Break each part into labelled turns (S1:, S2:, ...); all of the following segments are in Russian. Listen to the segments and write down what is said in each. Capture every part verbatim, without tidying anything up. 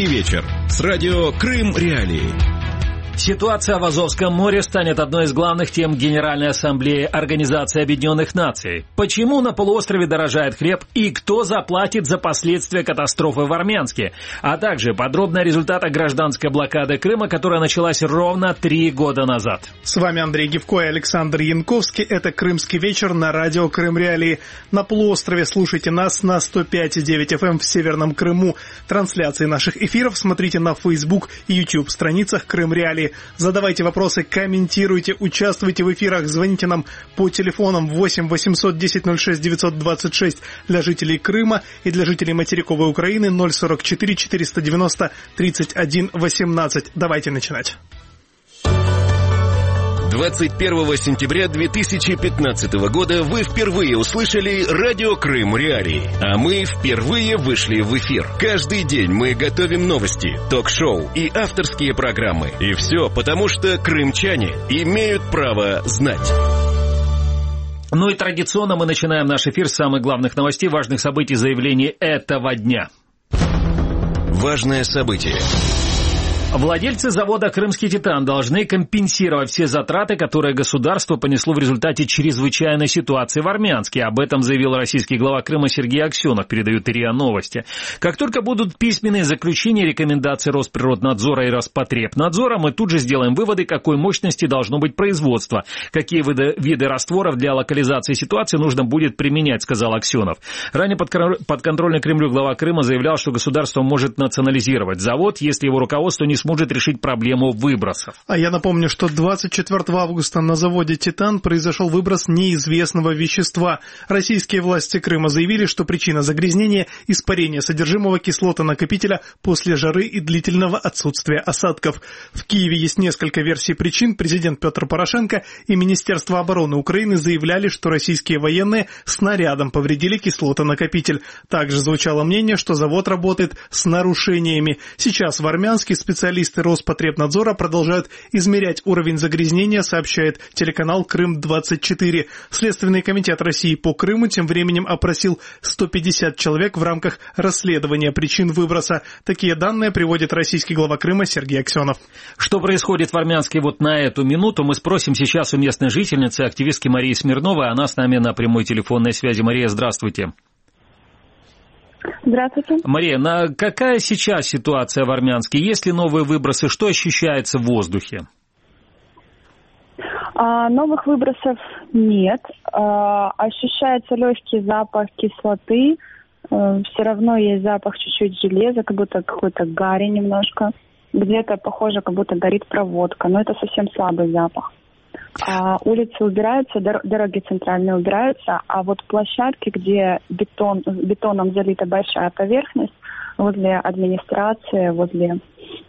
S1: Крымский вечер с радио Крым Реалии.
S2: Ситуация в Азовском море станет одной из главных тем Генеральной Ассамблеи Организации Объединенных Наций. Почему на полуострове дорожает хлеб и кто заплатит за последствия катастрофы в Армянске? А также подробно о результатах гражданской блокады Крыма, которая началась ровно три года назад.
S3: С вами Андрей Гивко и Александр Янковский. Это «Крымский вечер» на радио Крым Реалии. На полуострове слушайте нас на сто пять и девять эф эм в Северном Крыму. Трансляции наших эфиров смотрите на Facebook и YouTube страницах Крым Реалии. Задавайте вопросы, комментируйте, участвуйте в эфирах, звоните нам по телефонам восемь восемьсот десять ноль шесть девятьсот двадцать шесть для жителей Крыма и для жителей материковой Украины ноль сорок четыре четыреста девяносто тридцать один восемнадцать. Давайте начинать.
S1: двадцать первого сентября две тысячи пятнадцатого года вы впервые услышали радио Крым Реалии, а мы впервые вышли в эфир. Каждый день мы готовим новости, ток-шоу и авторские программы. И все потому, что крымчане имеют право знать.
S2: Ну и традиционно мы начинаем наш эфир с самых главных новостей, важных событий, заявлений этого дня.
S1: Важное событие.
S2: Владельцы завода «Крымский Титан» должны компенсировать все затраты, которые государство понесло в результате чрезвычайной ситуации в Армянске. Об этом заявил российский глава Крыма Сергей Аксенов, передают РИА Новости. Как только будут письменные заключения, рекомендации Росприроднадзора и Роспотребнадзора, мы тут же сделаем выводы, какой мощности должно быть производство, какие виды, виды растворов для локализации ситуации нужно будет применять, сказал Аксенов. Ранее подконтрольный Кремлю глава Крыма заявлял, что государство может национализировать завод, если его руководство не сможет решить проблему выбросов.
S3: А я напомню, что двадцать четвёртого августа на заводе «Титан» произошел выброс неизвестного вещества. Российские власти Крыма заявили, что причина загрязнения – испарение содержимого кислоты-накопителя после жары и длительного отсутствия осадков. В Киеве есть несколько версий причин. Президент Петр Порошенко и Министерство обороны Украины заявляли, что российские военные снарядом повредили кислотонакопитель. Также звучало мнение, что завод работает с нарушениями. Сейчас в Армянске специалисты Специалисты Роспотребнадзора продолжают измерять уровень загрязнения, сообщает телеканал Крым двадцать четыре. Следственный комитет России по Крыму тем временем опросил сто пятьдесят человек в рамках расследования причин выброса. Такие данные приводит российский глава Крыма Сергей Аксенов.
S2: Что происходит в Армянске вот на эту минуту, мы спросим сейчас у местной жительницы, активистки Марии Смирновой. Она с нами на прямой телефонной связи. Мария, здравствуйте.
S4: Здравствуйте.
S2: Мария, на какая сейчас ситуация в Армянске? Есть ли новые выбросы? Что ощущается в воздухе?
S4: А, новых выбросов нет. А, ощущается легкий запах кислоты. А, все равно есть запах чуть-чуть железа, как будто какой-то гари немножко. Где-то похоже, как будто горит проводка, но это совсем слабый запах. А улицы убираются, дороги центральные убираются, а вот площадки, где бетон, бетоном залита большая поверхность, возле администрации, возле,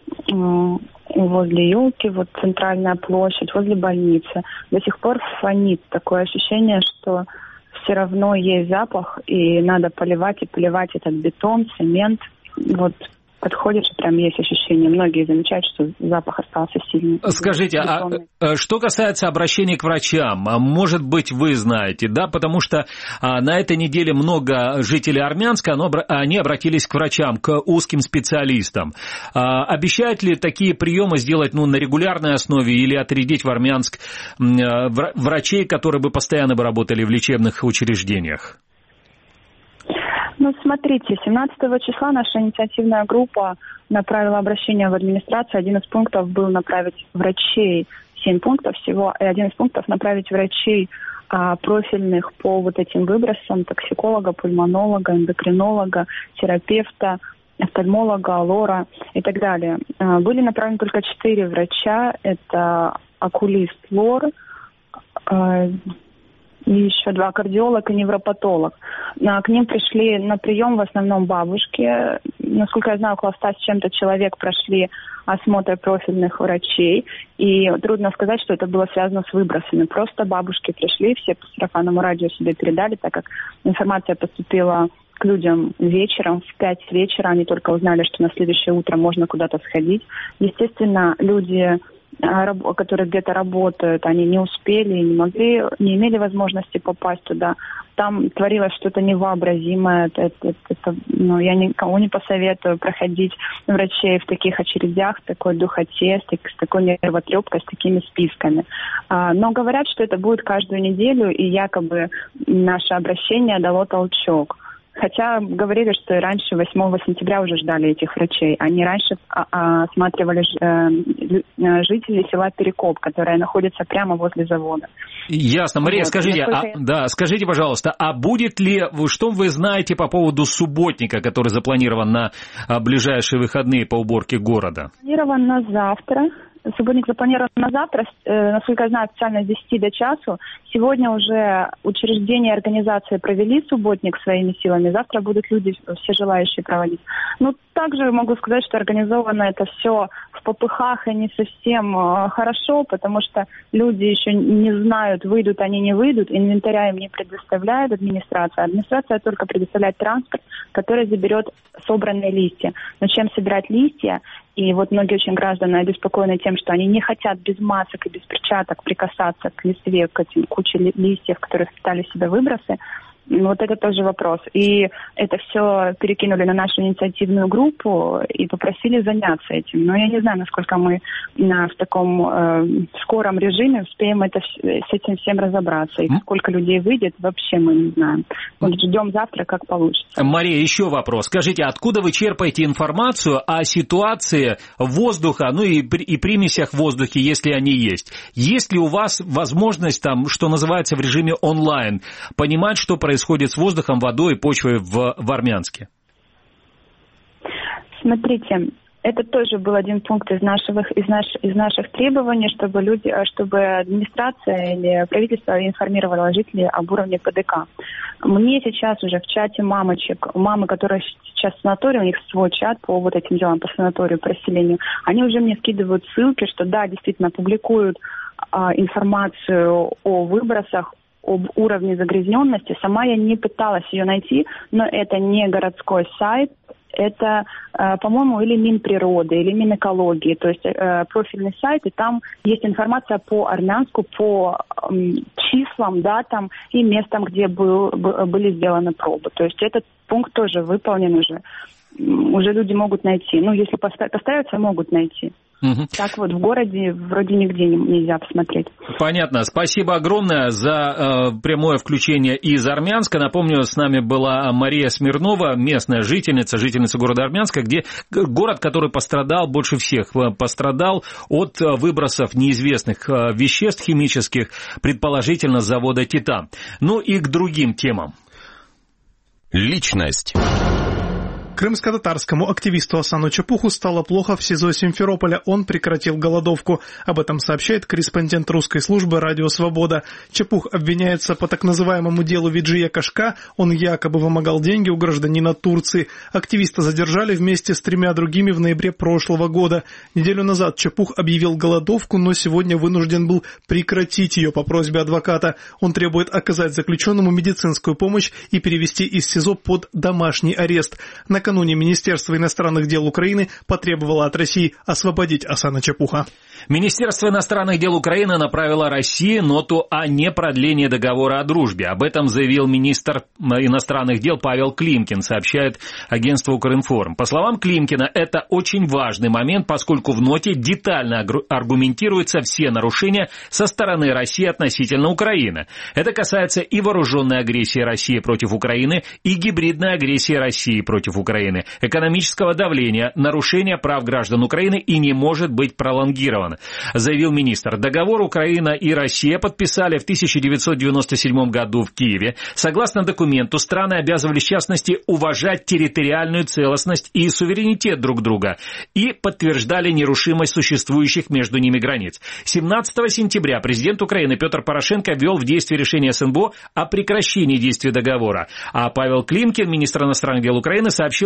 S4: возле елки, вот центральная площадь, возле больницы, до сих пор фонит. Такое ощущение, что все равно есть запах, и надо поливать и поливать этот бетон, цемент. Вот. Подходишь, прям есть ощущение. Многие замечают, что запах остался сильный.
S2: Скажите, а что касается обращений к врачам, может быть, вы знаете, да, потому что на этой неделе много жителей Армянска, но они обратились к врачам, к узким специалистам. Обещают ли такие приемы сделать, ну, на регулярной основе или отрядить в Армянск врачей, которые бы постоянно бы работали в лечебных учреждениях?
S4: Ну, смотрите, семнадцатого числа наша инициативная группа направила обращение в администрацию. Один из пунктов был направить врачей, семь пунктов всего, и один из пунктов направить врачей а, профильных по вот этим выбросам, токсиколога, пульмонолога, эндокринолога, терапевта, офтальмолога, лора и так далее. А, были направлены только четыре врача. Это окулист, лор, а, и еще два, кардиолог и невропатолог. К ним пришли на прием в основном бабушки. Насколько я знаю, около ста с чем-то человек прошли осмотр профильных врачей. И трудно сказать, что это было связано с выбросами. Просто бабушки пришли, все по сарафанному радио себе передали, так как информация поступила к людям вечером, в пять вечера. Они только узнали, что на следующее утро можно куда-то сходить. Естественно, люди которые где-то работают, они не успели, не могли, не имели возможности попасть туда. Там творилось что-то невообразимое. Это, это, это, ну, я никому не посоветую проходить врачей в таких очередях, в такой духоте, с, с такой нервотрепкой, с такими списками. А, но говорят, что это будет каждую неделю, и якобы наше обращение дало толчок. Хотя говорили, что и раньше, восьмого сентября, уже ждали этих врачей. Они раньше осматривали жителей села Перекоп, которое находится прямо возле завода.
S2: Ясно. Мария,
S4: вот,
S2: скажите, а, я... да, скажите, пожалуйста, а будет ли, что вы знаете по поводу субботника, который запланирован на ближайшие выходные по уборке города?
S4: Запланирован на завтра. Субботник запланирован на завтра, насколько я знаю, официально с десяти до часу. Сегодня уже учреждения и организации провели субботник своими силами. Завтра будут люди, все желающие проводить. Но также могу сказать, что организовано это все в попыхах и не совсем хорошо, потому что люди еще не знают, выйдут они, не выйдут. Инвентаря им не предоставляет администрация. Администрация только предоставляет транспорт, который заберет собранные листья. Но чем собирать листья? И вот многие очень граждане обеспокоены тем, что они не хотят без масок и без перчаток прикасаться к листве, к этим куче листьев, которые впитали в себя выбросы. Вот это тоже вопрос. И это все перекинули на нашу инициативную группу и попросили заняться этим. Но я не знаю, насколько мы на, в таком э, скором режиме успеем это, с этим всем разобраться. И сколько людей выйдет, вообще мы не знаем. Вот ждем завтра, как получится.
S2: Мария, еще вопрос. Скажите, откуда вы черпаете информацию о ситуации воздуха, ну и, и примесях в воздухе, если они есть? Есть ли у вас возможность, там, что называется, в режиме онлайн, понимать, что происходит? происходит с воздухом, водой и почвой в, в Армянске?
S4: Смотрите, это тоже был один пункт из наших, из, наш, из наших требований, чтобы люди, чтобы администрация или правительство информировало жителей об уровне ПДК. Мне сейчас уже в чате мамочек, мамы, которые сейчас в санатории, у них свой чат по вот этим делам, по санаторию, по расселению, они уже мне скидывают ссылки, что да, действительно публикуют а, информацию о выбросах, об уровне загрязненности. Сама я не пыталась ее найти, но это не городской сайт, это, по-моему, или Минприроды, или Минэкологии, то есть профильный сайт, и там есть информация по Армянску, по числам, датам и местам, где был, были сделаны пробы. То есть этот пункт тоже выполнен уже. Уже люди могут найти. Ну, если поставятся, могут найти. Угу. Так вот, в городе вроде нигде нельзя посмотреть.
S2: Понятно. Спасибо огромное за э, прямое включение из Армянска. Напомню, с нами была Мария Смирнова, местная жительница, жительница города Армянска, где город, который пострадал, больше всех пострадал от выбросов неизвестных веществ химических, предположительно с завода «Титан». Ну и к другим темам.
S1: Личность.
S3: Крымско-татарскому активисту Асану Чапуху стало плохо в СИЗО Симферополя. Он прекратил голодовку. Об этом сообщает корреспондент русской службы «Радио Свобода». Чапух обвиняется по так называемому делу Виджия Кашка. Он якобы вымогал деньги у гражданина Турции. Активиста задержали вместе с тремя другими в ноябре прошлого года. Неделю назад Чапух объявил голодовку, но сегодня вынужден был прекратить ее по просьбе адвоката. Он требует оказать заключенному медицинскую помощь и перевести из СИЗО под домашний арест. Накануне Министерство иностранных дел Украины потребовало от России освободить Асана Чапуха.
S2: Министерство иностранных дел Украины направило России ноту о непродлении договора о дружбе. Об этом заявил министр иностранных дел Павел Климкин, сообщает агентство Укринформ. По словам Климкина, это очень важный момент, поскольку в ноте детально аргументируются все нарушения со стороны России относительно Украины. Это касается и вооруженной агрессии России против Украины, и гибридной агрессии России против Украины, экономического давления, нарушения прав граждан Украины и не может быть пролонгировано, заявил министр. Договор Украина и Россия подписали в тысяча девятьсот девяносто седьмом году в Киеве. Согласно документу, страны обязывались, в частности, уважать территориальную целостность и суверенитет друг друга и подтверждали нерушимость существующих между ними границ. семнадцатого сентября президент Украины Петр Порошенко ввел в действие решение СНБО о прекращении действия договора. А Павел Климкин, министр иностранных дел Украины, сообщил,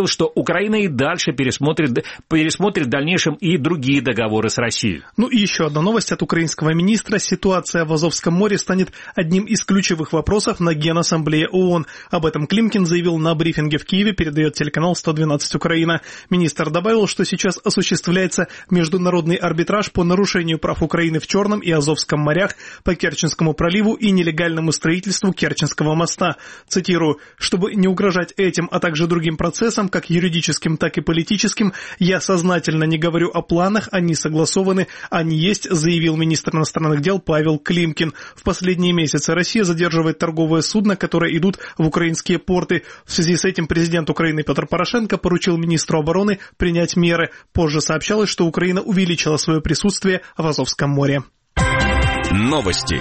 S2: заявил, что Украина и дальше пересмотрит, пересмотрит в дальнейшем и другие договоры с Россией.
S3: Ну и еще одна новость от украинского министра. Ситуация в Азовском море станет одним из ключевых вопросов на Генассамблее ООН. Об этом Климкин заявил на брифинге в Киеве, передает телеканал сто двенадцать Украина. Министр добавил, что сейчас осуществляется международный арбитраж по нарушению прав Украины в Черном и Азовском морях, по Керченскому проливу и нелегальному строительству Керченского моста. Цитирую: «Чтобы не угрожать этим, а также другим процессам, как юридическим, так и политическим, я сознательно не говорю о планах, они согласованы, они есть», заявил министр иностранных дел Павел Климкин. В последние месяцы Россия задерживает торговые судна, которые идут в украинские порты. В связи с этим президент Украины Петр Порошенко поручил министру обороны принять меры. Позже сообщалось, что Украина увеличила свое присутствие в Азовском море.
S1: Новости.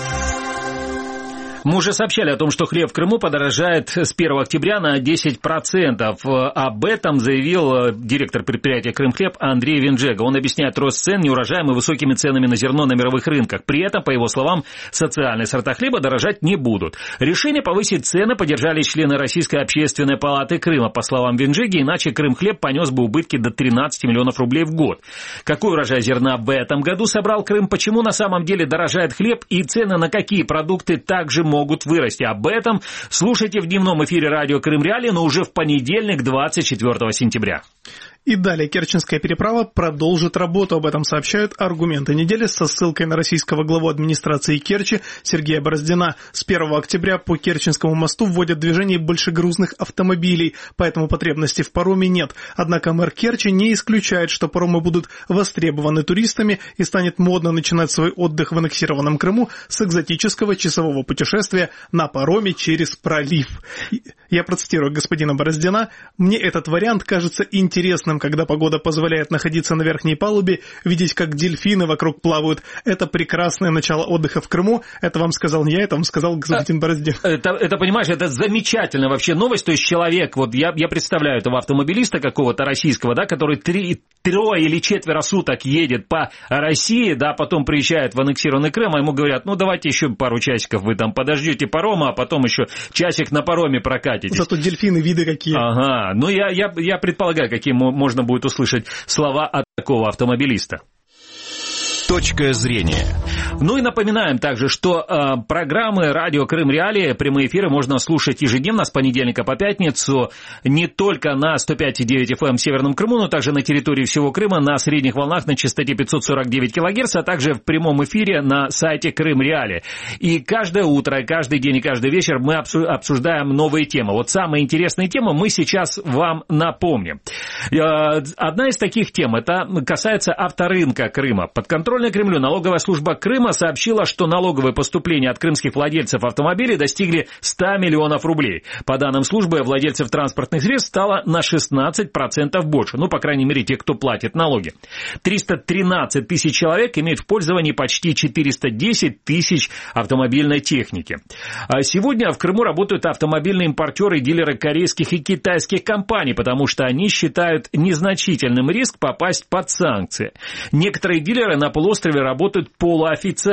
S2: Мы уже сообщали о том, что хлеб в Крыму подорожает с первого октября на десять процентов. Об этом заявил директор предприятия «Крымхлеб» Андрей Венджега. Он объясняет рост цен неурожаем и высокими ценами на зерно на мировых рынках. При этом, по его словам, социальные сорта хлеба дорожать не будут. Решение повысить цены поддержали члены Российской общественной палаты Крыма. По словам Венджеги, иначе Крымхлеб понес бы убытки до тринадцати миллионов рублей в год. Какой урожай зерна в этом году собрал Крым? Почему на самом деле дорожает хлеб? И цены на какие продукты также могут вырасти? Об этом слушайте в дневном эфире радио Крым Реалии, но уже в понедельник, двадцать четвёртого сентября.
S3: И далее Керченская переправа продолжит работу. Об этом сообщают «Аргументы недели» со ссылкой на российского главу администрации Керчи Сергея Бороздина. С первого октября по Керченскому мосту вводят движение большегрузных автомобилей, поэтому потребности в пароме нет. Однако мэр Керчи не исключает, что паромы будут востребованы туристами и станет модно начинать свой отдых в аннексированном Крыму с экзотического часового путешествия на пароме через пролив. Я процитирую господина Бороздина: «Мне этот вариант кажется интересным, когда погода позволяет находиться на верхней палубе, видеть, как дельфины вокруг плавают. Это прекрасное начало отдыха в Крыму». Это вам сказал не я, это вам сказал господин Бороздин.
S2: Это, это, понимаешь, это замечательная вообще новость. То есть человек, вот я, я представляю этого автомобилиста какого-то российского, да, который три, трое или четверо суток едет по России, да, потом приезжает в аннексированный Крым, а ему говорят: ну давайте еще пару часиков вы там подождете парома, а потом еще часик на пароме прокатитесь.
S3: Зато дельфины виды какие.
S2: Ага, ну я, я, я предполагаю, какие можно будет услышать слова от такого автомобилиста.
S1: Точка зрения.
S2: Ну и напоминаем также, что э, программы «Радио Крым Реалии», прямые эфиры можно слушать ежедневно с понедельника по пятницу не только на сто пять и девять эф эм в Северном Крыму, но также на территории всего Крыма на средних волнах на частоте пятьсот сорок девять килогерц, а также в прямом эфире на сайте Крым Реалии. И каждое утро, каждый день и каждый вечер мы обсуждаем новые темы. Вот самые интересные темы мы сейчас вам напомним. Э, одна из таких тем, это касается авторынка Крыма. Подконтрольная Кремлю налоговая служба Крыма сообщила, что налоговые поступления от крымских владельцев автомобилей достигли ста миллионов рублей. По данным службы, владельцев транспортных средств стало на шестнадцать процентов больше. Ну, по крайней мере, те, кто платит налоги. триста тринадцать тысяч человек имеют в пользовании почти четыреста десять тысяч автомобильной техники. А сегодня в Крыму работают автомобильные импортеры и дилеры корейских и китайских компаний, потому что они считают незначительным риск попасть под санкции. Некоторые дилеры на полуострове работают полуофициально.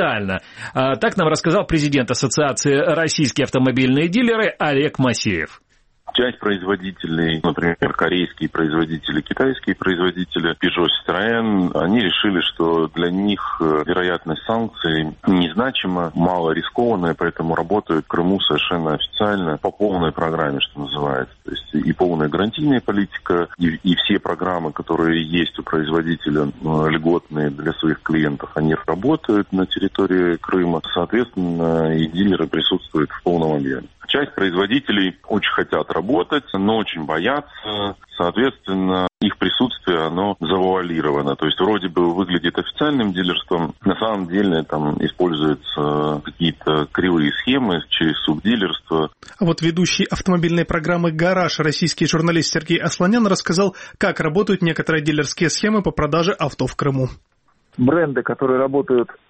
S2: Так нам рассказал президент Ассоциации «Российские автомобильные дилеры» Олег Масеев.
S5: Часть производителей, например, корейские производители, китайские производители, Peugeot, Citroën, они решили, что для них вероятность санкций незначима, мало рискованная, поэтому работают в Крыму совершенно официально по полной программе, что называется. То есть и полная гарантийная политика, и, и все программы, которые есть у производителя, льготные для своих клиентов, они работают на территории Крыма. Соответственно, и дилеры присутствуют в полном объеме. Часть производителей очень хотят работать, но очень боятся. Соответственно, их присутствие, оно завуалировано. То есть вроде бы выглядит официальным дилерством, на самом деле там используются какие-то кривые схемы через субдилерство.
S3: А вот ведущий автомобильной программы «Гараж» российский журналист Сергей Асланян рассказал, как работают некоторые дилерские схемы по продаже авто в Крыму.
S6: Бренды, которые работают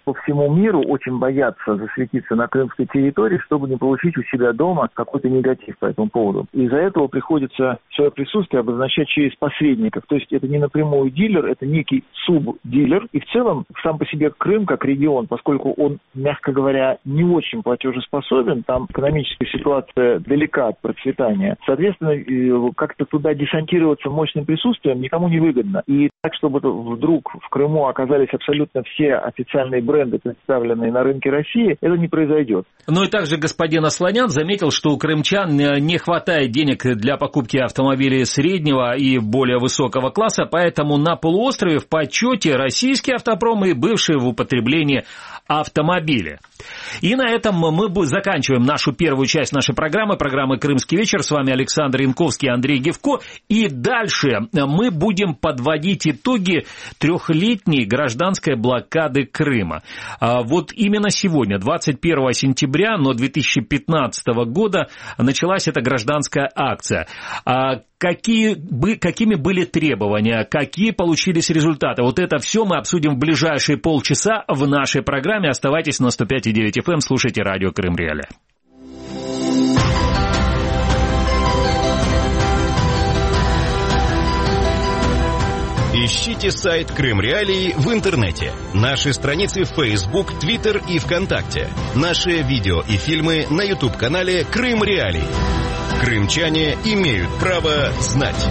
S6: по всему миру очень боятся засветиться на крымской территории, чтобы не получить у себя дома какой-то негатив по этому поводу. Из-за этого приходится свое присутствие обозначать через посредников. То есть это не напрямую дилер, это некий субдилер. И в целом сам по себе Крым как регион, поскольку он, мягко говоря, не очень платежеспособен, там экономическая ситуация далека от процветания. Соответственно, как-то туда десантироваться мощным присутствием никому не выгодно. И так, чтобы вдруг в Крыму оказались абсолютно все официальные бренды, представленные на рынке России, это не произойдет.
S2: Ну и также господин Асланян заметил, что у крымчан не хватает денег для покупки автомобилей среднего и более высокого класса, поэтому на полуострове в почете российские автопромы и бывшие в употреблении автомобили. И на этом мы заканчиваем нашу первую часть нашей программы, программы «Крымский вечер». С вами Александр Янковский, Андрей Гевко. И дальше мы будем подводить итоги трехлетней гражданской блокады Крыма. Вот именно сегодня, двадцать первого сентября, но две тысячи пятнадцатого года, началась эта гражданская акция. Какие, какими были требования, какие получились результаты. Вот это все мы обсудим в ближайшие полчаса в нашей программе. Оставайтесь на сто пять и девять эф эм, слушайте радио Крым Реалии.
S1: Ищите сайт Крым Реалии в интернете. Наши страницы в Facebook, Twitter и ВКонтакте. Наши видео и фильмы на YouTube-канале Крым Реалии. Крымчане имеют право знать.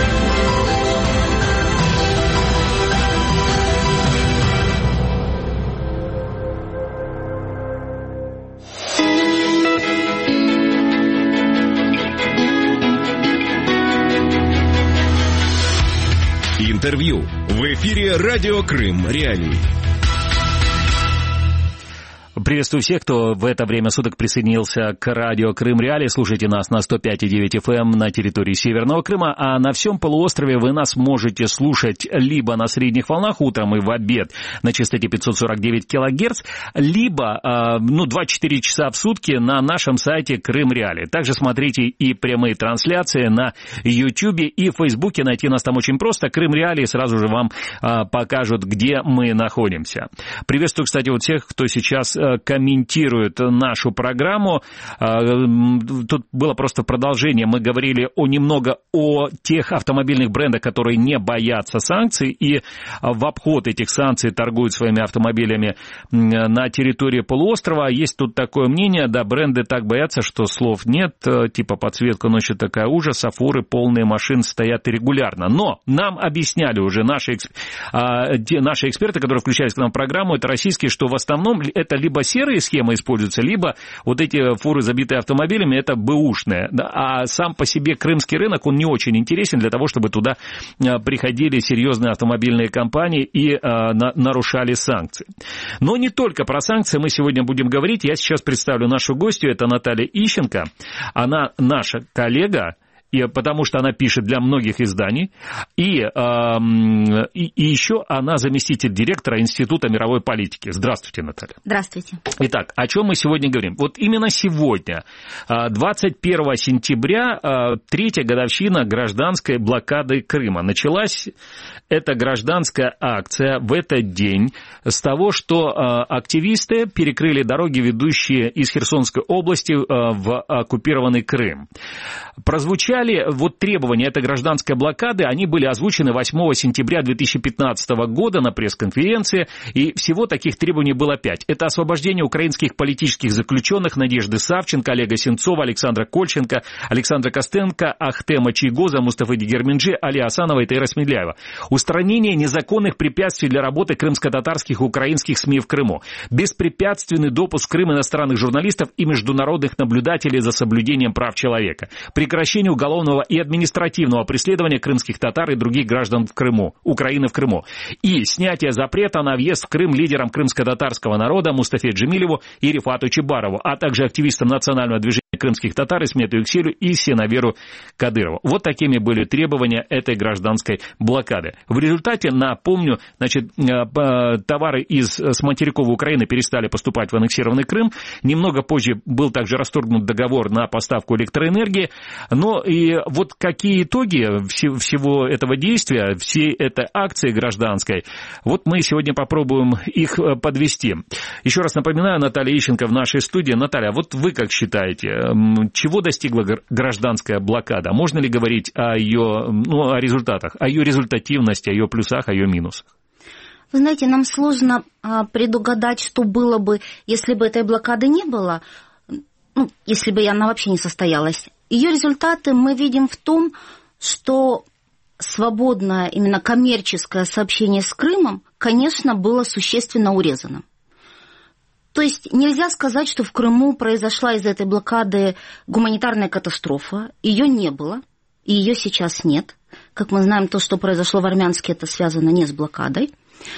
S1: Интервью в эфире радио Крым Реалии.
S2: Приветствую всех, кто в это время суток присоединился к радио Крым Реалии. Слушайте нас на сто пять и девять эф эм на территории Северного Крыма, а на всем полуострове вы нас можете слушать либо на средних волнах утром и в обед на частоте пятьсот сорок девять килогерц, либо ну, двадцать четыре часа в сутки на нашем сайте Крым Реалии. Также смотрите и прямые трансляции на Ютьюбе и Фейсбуке. Найти нас там очень просто. Крым Реалии сразу же вам покажут, где мы находимся. Приветствую, кстати, вот всех, кто сейчас комментирует нашу программу. Тут было просто продолжение. Мы говорили о, немного о тех автомобильных брендах, которые не боятся санкций и в обход этих санкций торгуют своими автомобилями на территории полуострова. Есть тут такое мнение, да, бренды так боятся, что слов нет, типа подсветка ночью такая ужас, а фуры полные машин стоят регулярно. Но нам объясняли уже наши, наши эксперты, которые включались к нам в программу, это российские, что в основном это либо серые схемы используются, либо вот эти фуры, забитые автомобилями, это бэушные. А сам по себе крымский рынок, он не очень интересен для того, чтобы туда приходили серьезные автомобильные компании и нарушали санкции. Но не только про санкции мы сегодня будем говорить. Я сейчас представлю нашу гостью, это Наталья Ищенко. Она наша коллега, и потому что она пишет для многих изданий, и, э, и, и еще она заместитель директора Института мировой политики. Здравствуйте, Наталья.
S7: Здравствуйте.
S2: Итак, о чем мы сегодня говорим? Вот именно сегодня, двадцать первого сентября, третья годовщина гражданской блокады Крыма. Началась эта гражданская акция в этот день с того, что активисты перекрыли дороги, ведущие из Херсонской области в оккупированный Крым. Прозвучали вот требования этой гражданской блокады, они были озвучены восьмого сентября две тысячи пятнадцатого года на пресс-конференции, и всего таких требований было пять. Это освобождение украинских политических заключенных Надежды Савченко, Олега Сенцова, Александра Кольченко, Александра Костенко, Ахтема Чийгоза, Мустафы Дегерменджи, Али Асанова и Таира Смедляева. Устранение незаконных препятствий для работы крымско-татарских и украинских СМИ в Крыму. Беспрепятственный допуск в Крым иностранных журналистов и международных наблюдателей за соблюдением прав человека. Прекращение уголовного и административного преследования крымских татар и других граждан в Крыму, Украины в Крыму. И снятие запрета на въезд в Крым лидерам крымско-татарского народа Мустафе Джемилеву и Рифату Чебарову, а также активистам национального движения крымских татар Исмету Юкселю и Сенаверу Кадырову. Вот такими были требования этой гражданской блокады. В результате, напомню, значит, товары из, с материковой Украины перестали поступать в аннексированный Крым. Немного позже был также расторгнут договор на поставку электроэнергии. Но и вот какие итоги всего этого действия, всей этой акции гражданской, вот мы сегодня попробуем их подвести. Еще раз напоминаю, Наталья Ищенко в нашей студии. Наталья, вот вы как считаете, чего достигла гражданская блокада? Можно ли говорить о ее, ну, о результатах, о ее результативности, о ее плюсах, о ее минусах?
S7: Вы знаете, нам сложно а, предугадать, что было бы, если бы этой блокады не было, ну, если бы она вообще не состоялась. Ее результаты мы видим в том, что свободное, именно коммерческое сообщение с Крымом, конечно, было существенно урезано. То есть нельзя сказать, что в Крыму произошла из этой блокады гуманитарная катастрофа. Ее не было, и ее сейчас нет. Как мы знаем, то, что произошло в Армянске, это связано не с блокадой.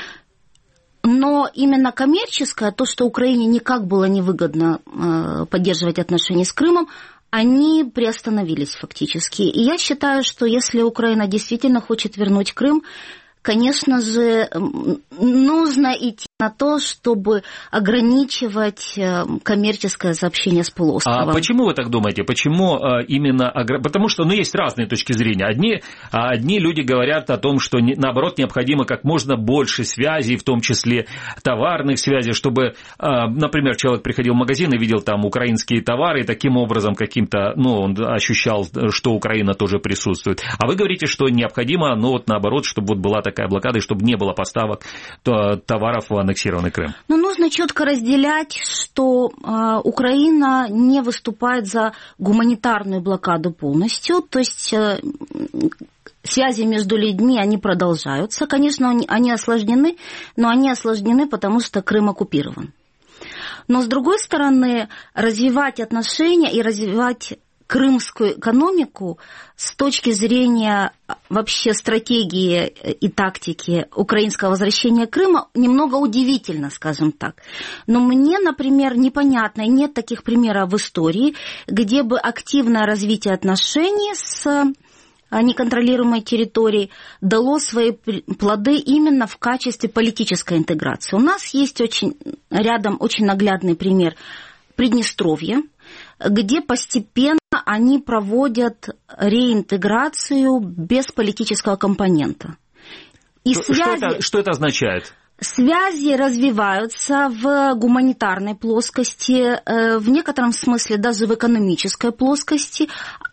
S7: Но именно коммерческое, то, что Украине никак было невыгодно э, поддерживать отношения с Крымом, они приостановились фактически. И я считаю, что если Украина действительно хочет вернуть Крым, конечно же, нужно идти на то, чтобы ограничивать коммерческое сообщение с полуостровом.
S2: А почему вы так думаете? Почему именно... Потому что, ну, есть разные точки зрения. Одни, одни люди говорят о том, что, наоборот, необходимо как можно больше связей, в том числе товарных связей, чтобы, например, человек приходил в магазин и видел там украинские товары, и таким образом каким-то, ну, он ощущал, что Украина тоже присутствует. А вы говорите, что необходимо, ну, вот наоборот, чтобы вот была такая блокада, и чтобы не было поставок товаров в аннексированный Крым.
S7: Ну, нужно четко разделять, что э, Украина не выступает за гуманитарную блокаду полностью, то есть э, связи между людьми, они продолжаются. Конечно, они, они осложнены, но они осложнены, потому что Крым оккупирован. Но, с другой стороны, развивать отношения и развивать крымскую экономику с точки зрения вообще стратегии и тактики украинского возвращения Крыма немного удивительно, скажем так. Но мне, например, непонятно, нет таких примеров в истории, где бы активное развитие отношений с неконтролируемой территорией дало свои плоды именно в качестве политической интеграции. У нас есть очень, рядом очень наглядный пример Приднестровья, где постепенно они проводят реинтеграцию без политического компонента. И
S2: что,
S7: связи,
S2: что, это, что это означает?
S7: Связи развиваются в гуманитарной плоскости, в некотором смысле даже в экономической плоскости,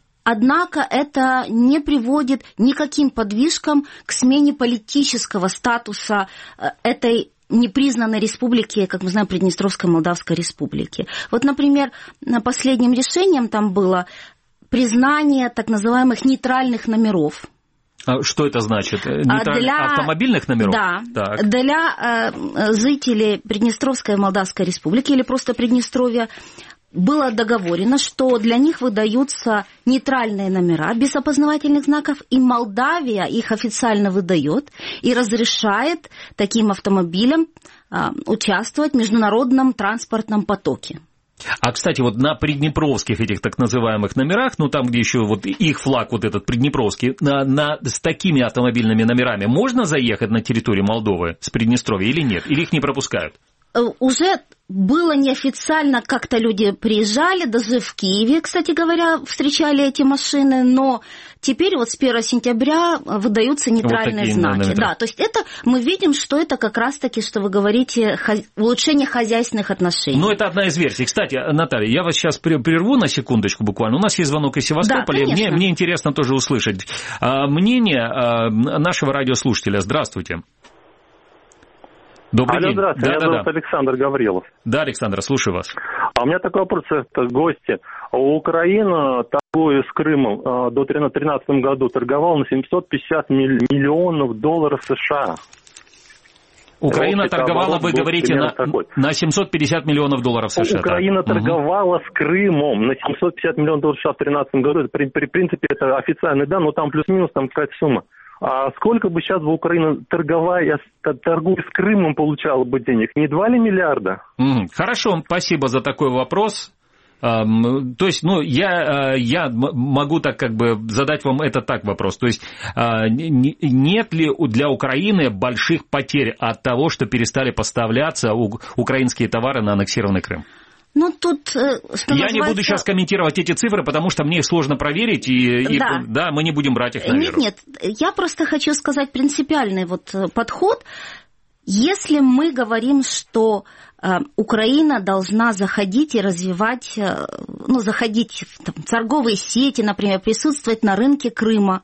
S7: однако это не приводит никаким подвижкам к смене политического статуса этой непризнанной республики, как мы знаем, Приднестровской Молдавской Республики. Вот, например, последним решением там было признание так называемых нейтральных номеров.
S2: А что это значит? Нейтраль...
S7: Для...
S2: Автомобильных номеров?
S7: Да.
S2: Так.
S7: Для э, жителей Приднестровской Молдавской Республики или просто Приднестровья было договорено, что для них выдаются нейтральные номера без опознавательных знаков, и Молдавия их официально выдает и разрешает таким автомобилям а, участвовать в международном транспортном потоке.
S2: А, кстати, вот на приднепровских этих так называемых номерах, ну там, где еще вот их флаг вот этот приднепровский, на, на, с такими автомобильными номерами можно заехать на территорию Молдовы с Приднестровья или нет? Или их не пропускают?
S7: Уже было неофициально, как-то люди приезжали, даже в Киеве, кстати говоря, встречали эти машины, но теперь вот с первого сентября выдаются нейтральные вот знаки. Номера. Да, то есть это мы видим, что это как раз-таки, что вы говорите, хозя... улучшение хозяйственных отношений.
S2: Ну, это одна из версий. Кстати, Наталья, я вас сейчас прерву на секундочку буквально. У нас есть звонок из Севастополя.
S7: Да,
S2: мне, мне интересно тоже услышать мнение нашего радиослушателя. Здравствуйте. Добрый
S8: Алло,
S2: день.
S8: здравствуйте,
S2: Да,
S8: меня
S2: да,
S8: зовут
S2: да.
S8: Александр Гаврилов.
S2: Да, Александр, слушаю вас.
S8: А у меня такой вопрос, это гости. Украина, торгуя с Крымом, до две тысячи тринадцатом году торговала на семьсот пятьдесят миллионов долларов США.
S2: Украина
S8: Общий
S2: торговала, вы говорите, на,
S8: такой.
S2: на семьсот пятьдесят миллионов долларов США.
S8: Украина
S2: так?
S8: торговала угу. с Крымом на семьсот пятьдесят миллионов долларов США в две тысячи тринадцатом году. Это, при, при принципе, это официальный, да, но там плюс-минус там какая-то сумма. А сколько бы сейчас бы Украина, торговая, торгуя с Крымом, получала бы денег? Не два ли миллиарда?
S2: Mm, хорошо, спасибо за такой вопрос. То есть, ну, я, я могу так как бы задать вам это так вопрос. То есть, нет ли для Украины больших потерь от того, что перестали поставляться украинские товары на аннексированный Крым?
S7: Ну, тут, что
S2: Я
S7: называется...
S2: не буду сейчас комментировать эти цифры, потому что мне их сложно проверить, и, да. и да, мы не будем брать их на веру.
S7: Нет, нет, я просто хочу сказать принципиальный вот подход. Если мы говорим, что э, Украина должна заходить и развивать, э, ну, заходить в там, торговые сети, например, присутствовать на рынке Крыма,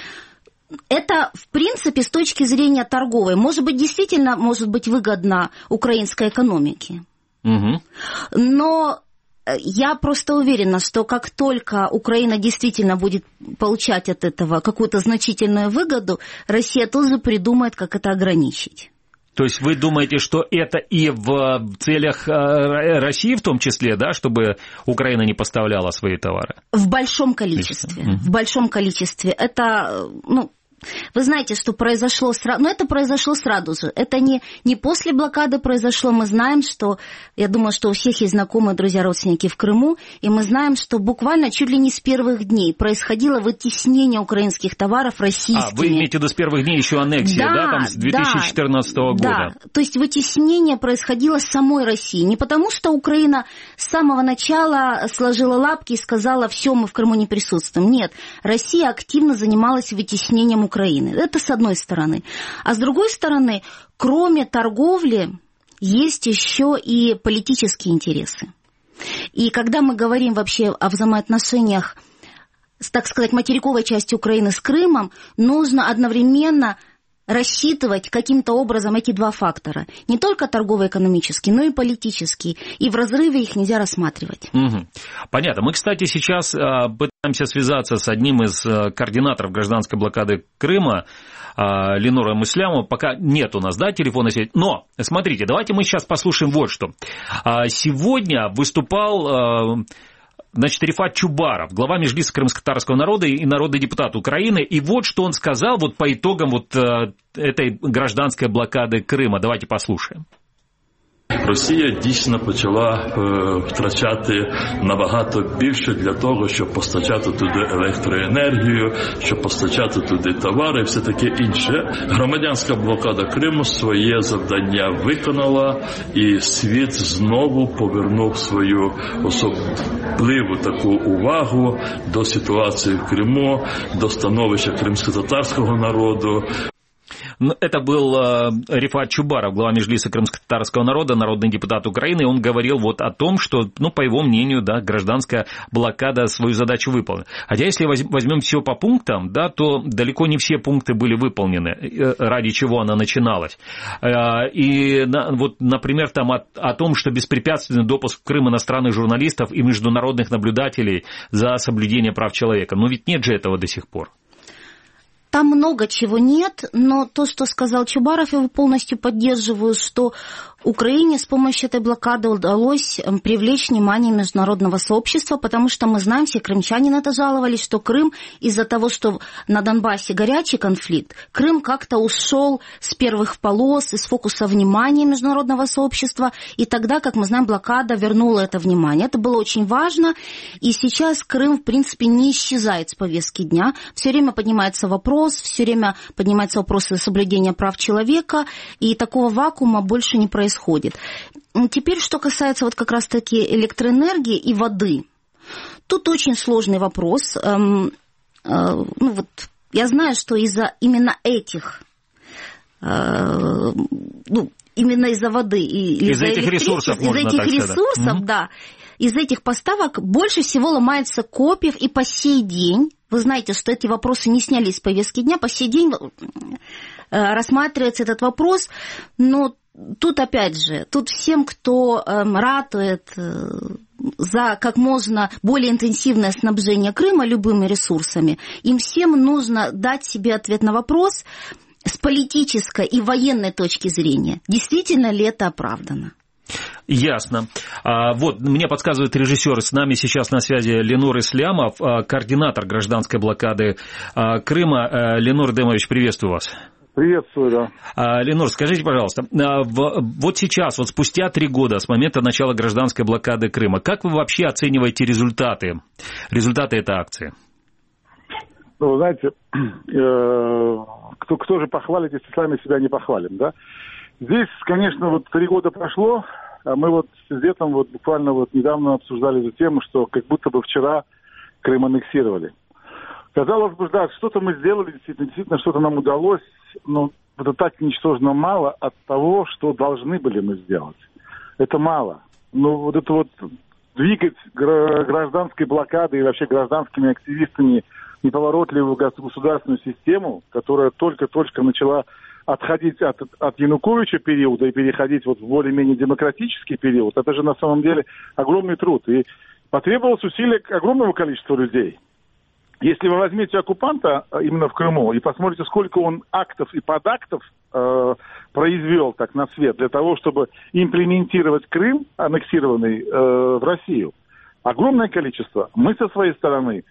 S7: это, в принципе, с точки зрения торговой, может быть, действительно может быть выгодно украинской экономике. Угу. Но я просто уверена, что как только Украина действительно будет получать от этого какую-то значительную выгоду, Россия тоже придумает, как это ограничить.
S2: То есть вы думаете, что это и в целях России в том числе, да, чтобы Украина не поставляла свои товары?
S7: В большом количестве. Mm-hmm. В большом количестве. Это, ну, вы знаете, что произошло сразу, но это произошло сразу же. Это не, не после блокады произошло. Мы знаем, что, я думаю, что у всех есть знакомые, друзья, родственники в Крыму, и мы знаем, что буквально чуть ли не с первых дней происходило вытеснение украинских товаров российскими.
S2: А, вы имеете в виду с первых дней еще аннексия, да, да там с две тысячи четырнадцатого
S7: да,
S2: года?
S7: Да, то есть вытеснение происходило с самой России. Не потому, что Украина с самого начала сложила лапки и сказала, все, мы в Крыму не присутствуем. Нет, Россия активно занималась вытеснением Украины. Это с одной стороны. А с другой стороны, кроме торговли, есть еще и политические интересы. И когда мы говорим вообще о взаимоотношениях с, так сказать, материковой частью Украины с Крымом, нужно одновременно рассчитывать каким-то образом эти два фактора. Не только торгово-экономический, но и политический. И в разрыве их нельзя рассматривать.
S2: Угу. Понятно. Мы, кстати, сейчас а, пытаемся связаться с одним из а, координаторов гражданской блокады Крыма, а, Ленором Ислямовым. Пока нет у нас, да, телефонной связи. Но, смотрите, давайте мы сейчас послушаем вот что. А, сегодня выступал... А, Значит, Рифат Чубаров, глава Меджлиса крымско-татарского народа и народный депутат Украины. И вот что он сказал вот по итогам вот этой гражданской блокады Крыма. Давайте послушаем.
S9: Росія дійсно почала е, втрачати набагато більше для того, щоб постачати туди електроенергію, щоб постачати туди товари і все таке інше. Громадянська блокада Криму своє завдання виконала, і світ знову повернув свою особливу таку увагу до ситуації в Криму, до становища кримсько-татарського народу.
S2: Это был э, Рифат Чубаров, глава Меджлиса крымско-татарского народа, народный депутат Украины. Он говорил вот о том, что, ну, по его мнению, да, гражданская блокада свою задачу выполнила. Хотя, если возьмем все по пунктам, да, то далеко не все пункты были выполнены, ради чего она начиналась. Э, и на, вот, например, там о, о том, что беспрепятственный допуск в Крым иностранных журналистов и международных наблюдателей за соблюдение прав человека. Но ведь нет же этого до сих пор.
S7: Там много чего нет, но то, что сказал Чубаров, я его полностью поддерживаю, что Украине с помощью этой блокады удалось привлечь внимание международного сообщества, потому что мы знаем, все крымчане на это жаловались, что Крым из-за того, что на Донбассе горячий конфликт, Крым как-то ушел с первых полос, из фокуса внимания международного сообщества, и тогда, как мы знаем, блокада вернула это внимание. Это было очень важно, и сейчас Крым, в принципе, не исчезает с повестки дня. Все время поднимается вопрос, все время поднимаются вопросы соблюдения прав человека, и такого вакуума больше не происходит. Происходит. Теперь, что касается вот как раз-таки электроэнергии и воды. Тут очень сложный вопрос. Эм, э, ну вот, я знаю, что из-за именно этих, э, ну, именно из-за воды и
S2: из-за этих ресурсов,
S7: из-за этих ресурсов, угу. да, из-за этих поставок больше всего ломается Копьев, и по сей день, вы знаете, что эти вопросы не снялись с повестки дня, по сей день э, рассматривается этот вопрос, но тут, опять же, тут всем, кто э, ратует э, за как можно более интенсивное снабжение Крыма любыми ресурсами, им всем нужно дать себе ответ на вопрос с политической и военной точки зрения, действительно ли это оправдано.
S2: Ясно. А, вот, мне подсказывает режиссер, с нами сейчас на связи Ленор Ислямов, координатор гражданской блокады Крыма. Ленор Демович, приветствую вас.
S10: Приветствую, да.
S2: А, Ленур, скажите, пожалуйста, вот сейчас, вот спустя три года с момента начала гражданской блокады Крыма, как вы вообще оцениваете результаты, результаты этой акции?
S10: Ну, вы знаете, кто, кто же похвалит, если сами себя не похвалим, да? Здесь, конечно, вот три года прошло, а мы вот с Детом вот буквально вот недавно обсуждали эту тему, что как будто бы вчера Крым аннексировали. Казалось бы, да, что-то мы сделали, действительно, действительно что-то нам удалось, но это так ничтожно мало от того, что должны были мы сделать. Это мало. Ну, вот это вот двигать гражданской блокадой и вообще гражданскими активистами неповоротливую государственную систему, которая только-только начала отходить от, от Януковича периода и переходить вот в более-менее демократический период, это же на самом деле огромный труд. И потребовалось усилия огромного количества людей. Если вы возьмете оккупанта именно в Крыму и посмотрите, сколько он актов и подактов э, произвел так на свет для того, чтобы имплементировать Крым, аннексированный, э, в Россию, огромное количество. Мы со своей стороны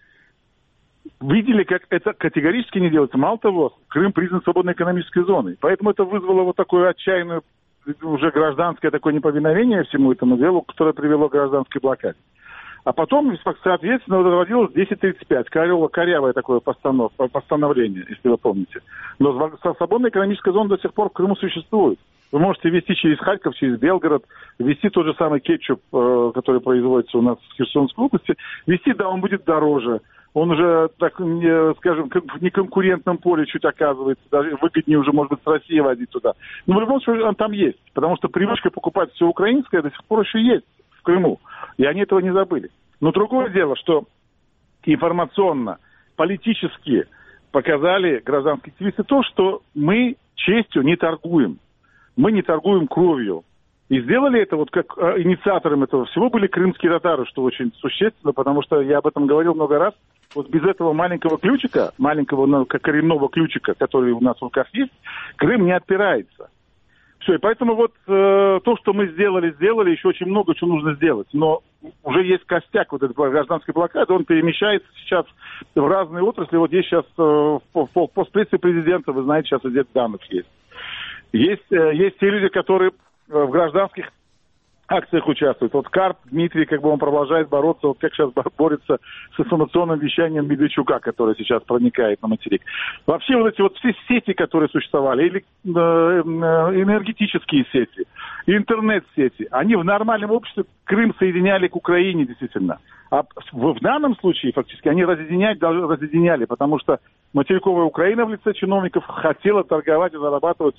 S10: видели, как это категорически не делается. Мало того, Крым признан свободной экономической зоной. Поэтому это вызвало вот такое отчаянное, уже гражданское такое неповиновение всему этому делу, которое привело к гражданской блокаде. А потом, соответственно, доводилось десять тридцать пять, корявое, корявое такое постанов, постановление, если вы помните. Но свободная экономическая зона до сих пор в Крыму существует. Вы можете везти через Харьков, через Белгород, везти тот же самый кетчуп, э, который производится у нас в Херсонской области. Везти, да, он будет дороже. Он уже, так, не, скажем, в неконкурентном поле чуть оказывается. Даже выгоднее уже, может быть, с России возить туда. Но в любом случае он там есть. Потому что привычка покупать все украинское до сих пор еще есть в Крыму. И они этого не забыли. Но другое дело, что информационно, политически показали гражданские активисты то, что мы честью не торгуем. Мы не торгуем кровью. И сделали это, вот как инициатором этого всего были крымские татары, что очень существенно, потому что я об этом говорил много раз. Вот без этого маленького ключика, маленького, ну, как коренного ключика, который у нас в руках есть, Крым не отпирается. Все, и поэтому вот э, то, что мы сделали, сделали, еще очень много чего нужно сделать. Но уже есть костяк вот этой гражданской блокады, он перемещается сейчас в разные отрасли. Вот здесь сейчас э, по, по, по специю президента, вы знаете, сейчас идет данных есть. Есть, э, есть те люди, которые э, в гражданских акциях участвуют. Вот Карп Дмитрий, как бы он продолжает бороться, вот как сейчас борется с информационным вещанием Медведчука, который сейчас проникает на материк. Вообще вот эти вот все сети, которые существовали, или э, энергетические сети, интернет-сети, они в нормальном обществе Крым соединяли к Украине действительно. А в, в данном случае фактически они разъединять, даже разъединяли, потому что материковая Украина в лице чиновников хотела торговать и зарабатывать,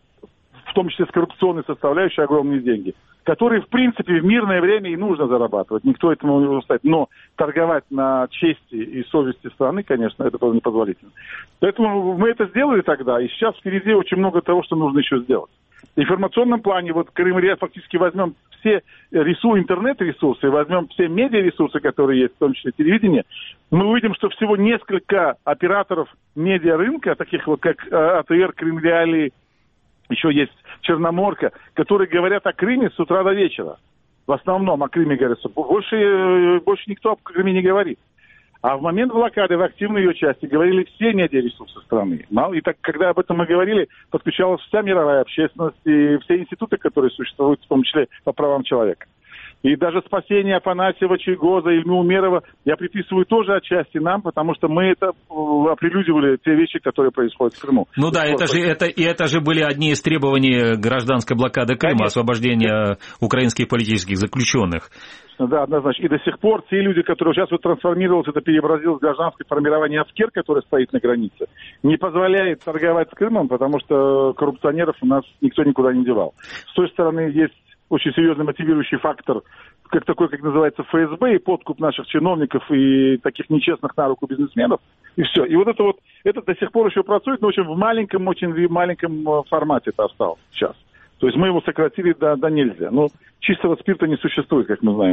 S10: в том числе с коррупционной составляющей, огромные деньги, которые, в принципе, в мирное время и нужно зарабатывать. Никто этому не устает. Но торговать на чести и совести страны, конечно, это тоже непозволительно. Поэтому мы это сделали тогда, и сейчас впереди очень много того, что нужно еще сделать. В информационном плане, вот Крым фактически возьмем все ресурсы, интернет-ресурсы, возьмем все медиаресурсы, которые есть, в том числе телевидение, мы увидим, что всего несколько операторов медиарынка, таких вот как АТР, Крым Реалии, еще есть Черноморка, которые говорят о Крыме с утра до вечера. В основном о Крыме говорят. Больше, больше никто о Крыме не говорит. А в момент блокады, в активной ее части, говорили все медиаресурсы страны. И так, когда об этом мы говорили, подключалась вся мировая общественность и все институты, которые существуют, в том числе по правам человека. И даже спасение Афанасьева, Чайгоза, Ильмы Умерова я приписываю тоже отчасти нам, потому что мы это опрелюдивали, те вещи, которые происходят в Крыму.
S2: Ну да, это же, это, и это же были одни из требований гражданской блокады Крыма, конечно, освобождения украинских политических заключенных.
S10: Да, однозначно. И до сих пор те люди, которые сейчас вот трансформировались, это преобразилось в гражданское формирование Аскер, которое стоит на границе, не позволяет торговать с Крымом, потому что коррупционеров у нас никто никуда не девал. С той стороны есть очень серьезный мотивирующий фактор, как такой, как называется, эф эс бэ, и подкуп наших чиновников и таких нечестных на руку бизнесменов, и все. И вот это вот, это до сих пор еще працует, но очень в маленьком, очень маленьком формате это осталось сейчас. То есть мы его сократили до, до нельзя. Но чистого спирта не существует, как мы знаем. Вот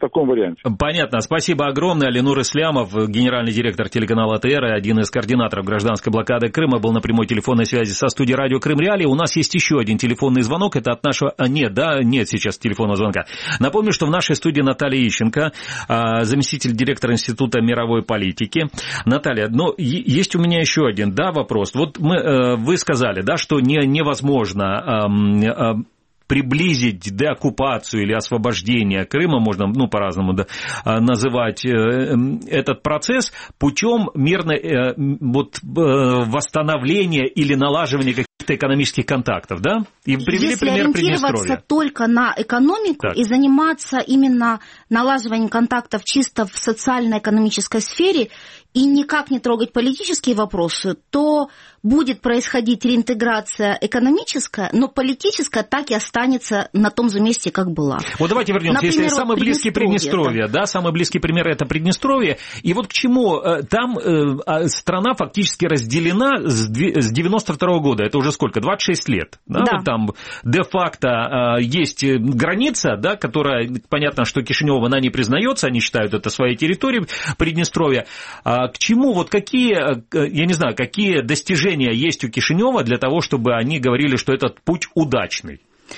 S10: таком варианте.
S2: Понятно. Спасибо огромное. Ленур Ислямов, генеральный директор телеканала ТР и один из координаторов гражданской блокады Крыма, был на прямой телефонной связи со студией радио Крым Реалии. У нас есть еще один телефонный звонок. Это от нашего... А, нет, да, нет сейчас телефонного звонка. Напомню, что в нашей студии Наталья Ищенко, заместитель директора Института мировой политики. Наталья, но есть у меня еще один, да, вопрос. Вот мы, вы сказали, да, что не, невозможно приблизить деоккупацию или освобождение Крыма, можно, ну, по-разному, да, называть этот процесс путем мирной вот, восстановления или налаживания каких-то экономических контактов, да? И привели
S7: Если
S2: пример
S7: ориентироваться
S2: Приднестровья.
S7: только на экономику
S2: Так.
S7: и заниматься именно налаживанием контактов чисто в социально-экономической сфере и никак не трогать политические вопросы, то будет происходить реинтеграция экономическая, но политическая так и останется на том же месте, как была.
S2: Вот давайте вернемся.
S7: Например,
S2: Если самый
S7: вот
S2: близкий Приднестровье, да. да, самый близкий пример это Приднестровье. И вот к чему там э, страна фактически разделена с девяносто второго года. Это уже сколько? двадцать шесть лет. Да?
S7: Да.
S2: Вот там де-факто э, есть граница, да, которая, понятно, что Кишинев, она не признается, они считают это своей территорией Приднестровья. А к чему, вот какие, я не знаю, какие достижения есть у Кишинева для того, чтобы они говорили, что этот путь удачный?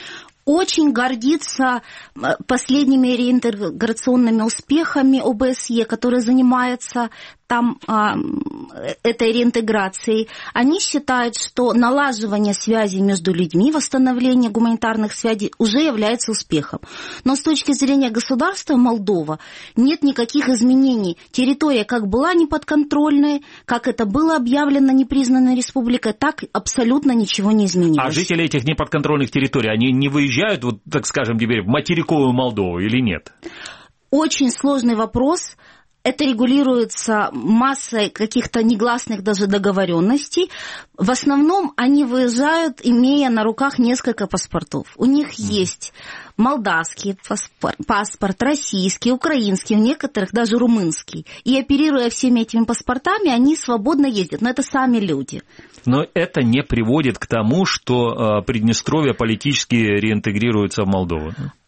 S7: Очень гордится последними реинтеграционными успехами о бэ эс е, который занимается там а, этой реинтеграцией. Они считают, что налаживание связей между людьми, восстановление гуманитарных связей уже является успехом. Но с точки зрения государства Молдова нет никаких изменений. Территория как была неподконтрольной, как это было объявлено непризнанной республикой, так абсолютно ничего не изменилось.
S2: А жители этих неподконтрольных территорий, они не выезжают, вот, так скажем, теперь в материковую Молдову или нет?
S7: Очень сложный вопрос. Это регулируется массой каких-то негласных даже договоренностей. В основном они выезжают, имея на руках несколько паспортов. У них есть молдавский паспорт, паспорт, российский, украинский, у некоторых даже румынский. И оперируя всеми этими паспортами, они свободно ездят. Но это сами люди.
S2: Но это не приводит к тому, что Приднестровье политически реинтегрируется в Молдову.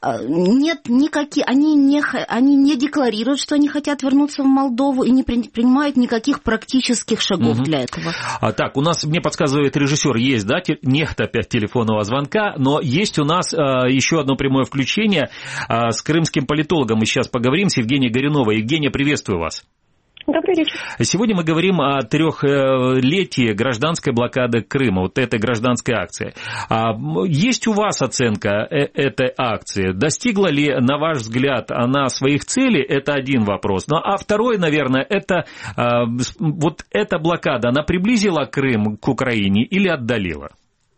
S7: Нет, никакие, они не, они не декларируют, что они хотят вернуться в Молдову и не принимают никаких практических шагов угу. для этого.
S2: А, так, у нас, мне подсказывает режиссер, есть, да, те, нет опять телефонного звонка, но есть у нас а, еще одно прямое включение а, с крымским политологом. Мы сейчас поговорим с Евгенией Горюновой. Евгения, приветствую вас.
S11: Добрый вечер.
S2: Сегодня мы говорим о трехлетии гражданской блокады Крыма, вот этой гражданской акции. Есть у вас оценка этой акции? Достигла ли, на ваш взгляд, она своих целей? Это один вопрос. Ну, а второй, наверное, это вот эта блокада, она приблизила Крым к Украине или отдалила?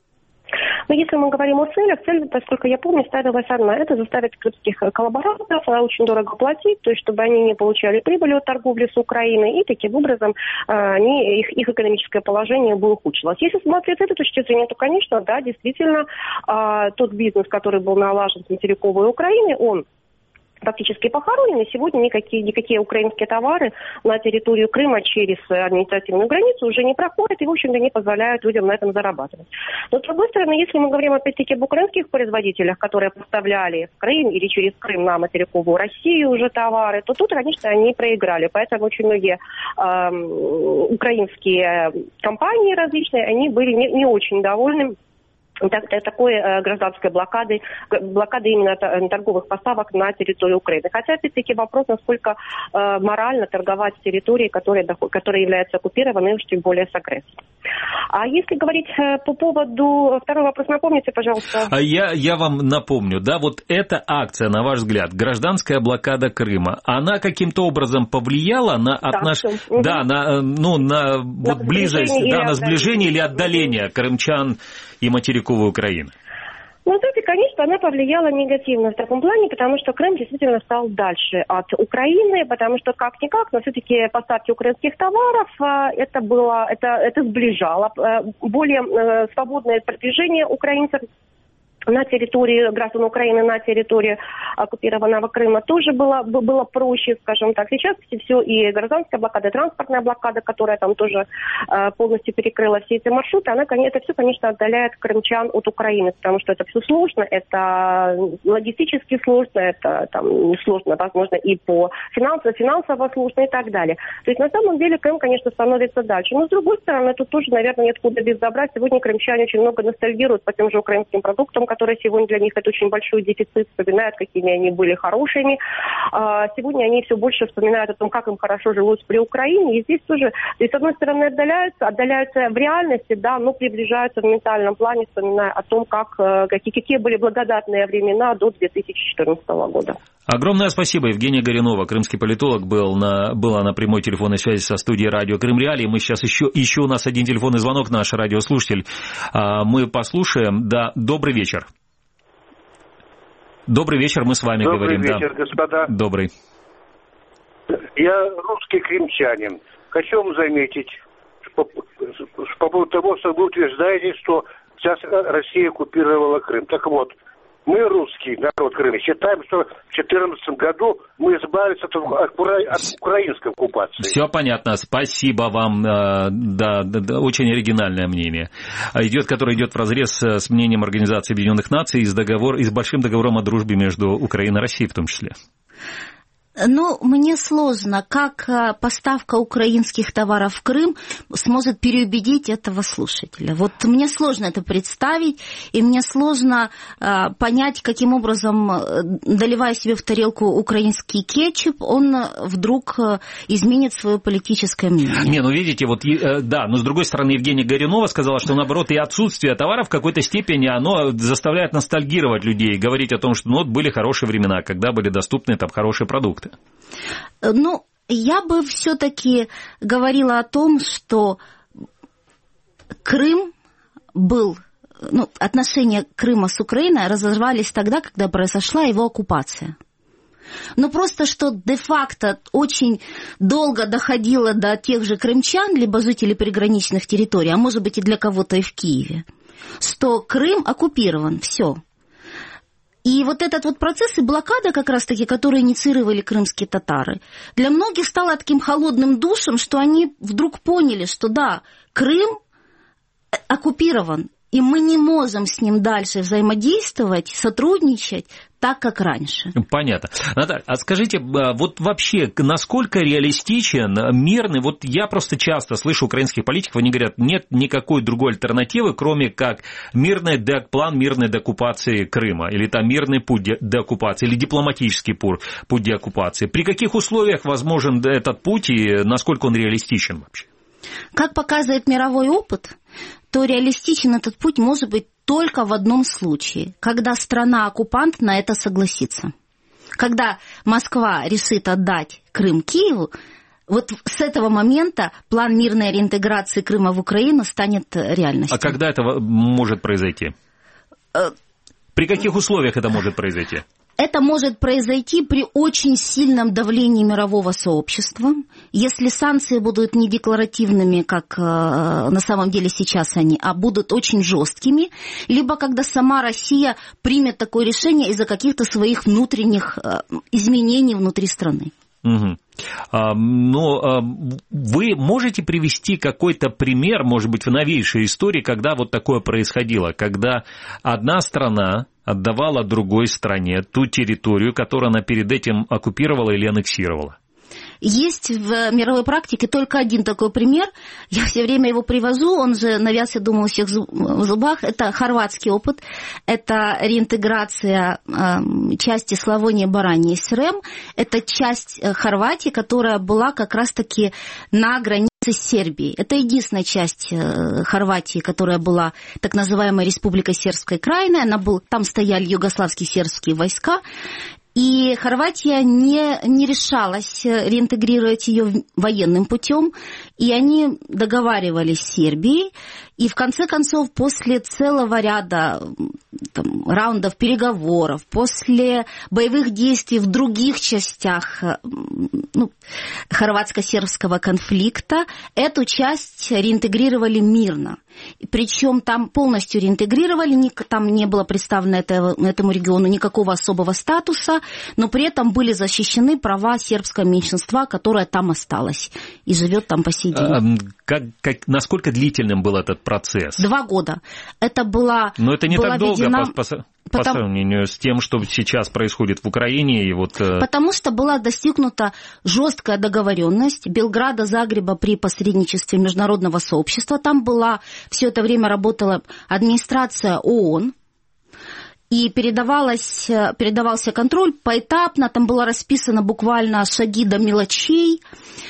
S11: Но если мы говорим о целях, цель, поскольку я помню, ставилась одна. Это заставить крымских коллаборантов очень дорого платить, то есть чтобы они не получали прибыли от торговли с Украиной, и таким образом они, их, их экономическое положение бы ухудшилось. Если смотреть с этой точки зрения, то, конечно, да, действительно, тот бизнес, который был налажен с материковой Украины, он фактически похоронены. Сегодня никакие, никакие украинские товары на территорию Крыма через административную границу уже не проходят и, в общем-то, не позволяют людям на этом зарабатывать. Но, с другой стороны, если мы говорим, опять-таки, об украинских производителях, которые поставляли в Крым или через Крым на материковую Россию уже товары, то тут, конечно, они проиграли. Поэтому очень многие э, украинские компании различные, они были не, не очень довольны Так, такой э, гражданской блокады, блокады именно торговых поставок на территорию Украины. Хотя, опять-таки, вопрос, насколько э, морально торговать с территорией, которая, которая является оккупированной, уж тем более с агрессией. А если говорить э, по поводу... Второй вопрос напомните, пожалуйста.
S2: А я, я вам напомню, да, вот эта акция, на ваш взгляд, гражданская блокада Крыма, она каким-то образом повлияла на отношения... Да, да, на, ну, на, на вот близость, да, на сближение или отдаление крымчан и материковой Украины?
S11: Ну, знаете, конечно, она повлияла негативно в таком плане, потому что Крым действительно стал дальше от Украины, потому что как-никак, но все-таки поставки украинских товаров, это было, это, это сближало более свободное продвижение украинцев на территории граждан Украины, на территории оккупированного Крыма тоже было, было проще, скажем так. Сейчас все и гражданская блокада, и транспортная блокада, которая там тоже э, полностью перекрыла все эти маршруты, она, это все, конечно, отдаляет крымчан от Украины, потому что это все сложно, это логистически сложно, это там сложно, возможно, и по финансово, финансово сложно и так далее. То есть, на самом деле, Крым, конечно, становится дальше. Но, с другой стороны, тут тоже, наверное, нет куда без добра. Сегодня крымчане очень много ностальгируют по тем же украинским продуктам, которые сегодня для них это очень большой дефицит, вспоминают, какими они были хорошими. Сегодня они все больше вспоминают о том, как им хорошо жилось при Украине. И здесь тоже, то есть, с одной стороны, отдаляются, отдаляются в реальности, да, но приближаются в ментальном плане, вспоминая о том, как, какие, какие были благодатные времена до две тысячи четырнадцатого года.
S2: Огромное спасибо. Евгения Горюнова, крымский политолог, был на, была на прямой телефонной связи со студией радио Крым Реалии. Мы сейчас еще, еще у нас один телефонный звонок, наш радиослушатель. Мы послушаем. Да, добрый вечер. Добрый вечер, мы с вами
S12: Добрый
S2: говорим.
S12: Добрый вечер,
S2: да.
S12: господа.
S2: Добрый.
S12: Я русский крымчанин. Хочу вам заметить, по, по поводу того, что вы утверждаете, что сейчас Россия оккупировала Крым. Так вот, мы, русский народ Крыма, считаем, что в две тысячи четырнадцатом году мы избавились от, от, от украинской оккупации.
S2: Все понятно, спасибо вам, да, да, да, очень оригинальное мнение, идет, которое идет вразрез с мнением Организации Объединенных Наций и с, договор, и с большим договором о дружбе между Украиной и Россией в том числе.
S7: Ну, мне сложно, как поставка украинских товаров в Крым сможет переубедить этого слушателя. Вот мне сложно это представить, и мне сложно э, понять, каким образом, доливая себе в тарелку украинский кетчуп, он вдруг изменит свое политическое мнение.
S2: Не, ну видите, вот, э, да, но с другой стороны, Евгения Горюнова сказала, что наоборот и отсутствие товаров в какой-то степени, оно заставляет ностальгировать людей, говорить о том, что ну, вот были хорошие времена, когда были доступны там хорошие продукты.
S7: Ну, я бы все-таки говорила о том, что Крым был, ну, отношения Крыма с Украиной разорвались тогда, когда произошла его оккупация. Но просто что де-факто очень долго доходило до тех же крымчан, либо жителей приграничных территорий, а может быть и для кого-то и в Киеве, что Крым оккупирован, все. И вот этот вот процесс и блокада, как раз-таки, которые инициировали крымские татары, для многих стало таким холодным душем, что они вдруг поняли, что да, Крым оккупирован, и мы не можем с ним дальше взаимодействовать, сотрудничать так, как раньше.
S2: Понятно. Наталья, а скажите, вот вообще, насколько реалистичен, мирный, вот я просто часто слышу украинских политиков, они говорят, нет никакой другой альтернативы, кроме как мирный план мирной деоккупации Крыма, или там мирный путь деоккупации, или дипломатический путь деоккупации. При каких условиях возможен этот путь и насколько он реалистичен вообще?
S7: Как показывает мировой опыт, то реалистичен этот путь может быть только в одном случае, когда страна-оккупант на это согласится. Когда Москва решит отдать Крым Киеву, вот с этого момента план мирной реинтеграции Крыма в Украину станет реальностью.
S2: А когда это может произойти? При каких условиях это может произойти?
S7: Это может произойти при очень сильном давлении мирового сообщества, если санкции будут не декларативными, как э, на самом деле сейчас они, а будут очень жесткими, либо когда сама Россия примет такое решение из-за каких-то своих внутренних э, изменений внутри страны.
S2: Угу. А, но а, вы можете привести какой-то пример, может быть, в новейшей истории, когда вот такое происходило, когда одна страна отдавала другой стране ту территорию, которую она перед этим оккупировала или аннексировала?
S7: Есть в мировой практике только один такой пример. Я все время его привожу, он же навяз, я думаю, у всех в зубах. Это хорватский опыт. Это реинтеграция э, части Славонии Барании СРМ. Это часть Хорватии, которая была как раз-таки на границе с Сербией. Это единственная часть э, Хорватии, которая была так называемой Республикой Сербской Крайной. Она был, там стояли югославские сербские войска. И Хорватия не, не решалась реинтегрировать ее военным путем, и они договаривались с Сербией, и в конце концов после целого ряда там, раундов переговоров, после боевых действий в других частях ну, хорватско-сербского конфликта, эту часть реинтегрировали мирно. Причем там полностью реинтегрировали, там не было представлено этого, этому региону никакого особого статуса, но при этом были защищены права сербского меньшинства, которое там осталось и живет там по сей день.
S2: А, как, как, насколько длительным был этот процесс?
S7: Два года. Это была...
S2: Но это не
S7: была
S2: так долго
S7: введена...
S2: по, по, по
S7: Потому...
S2: сравнению с тем, что сейчас происходит в Украине. И вот...
S7: Потому что была достигнута жесткая договоренность Белграда, Загреба при посредничестве международного сообщества. Там была... Все это время работала администрация ООН, и передавалась, передавался контроль поэтапно, там было расписано буквально шаги до мелочей.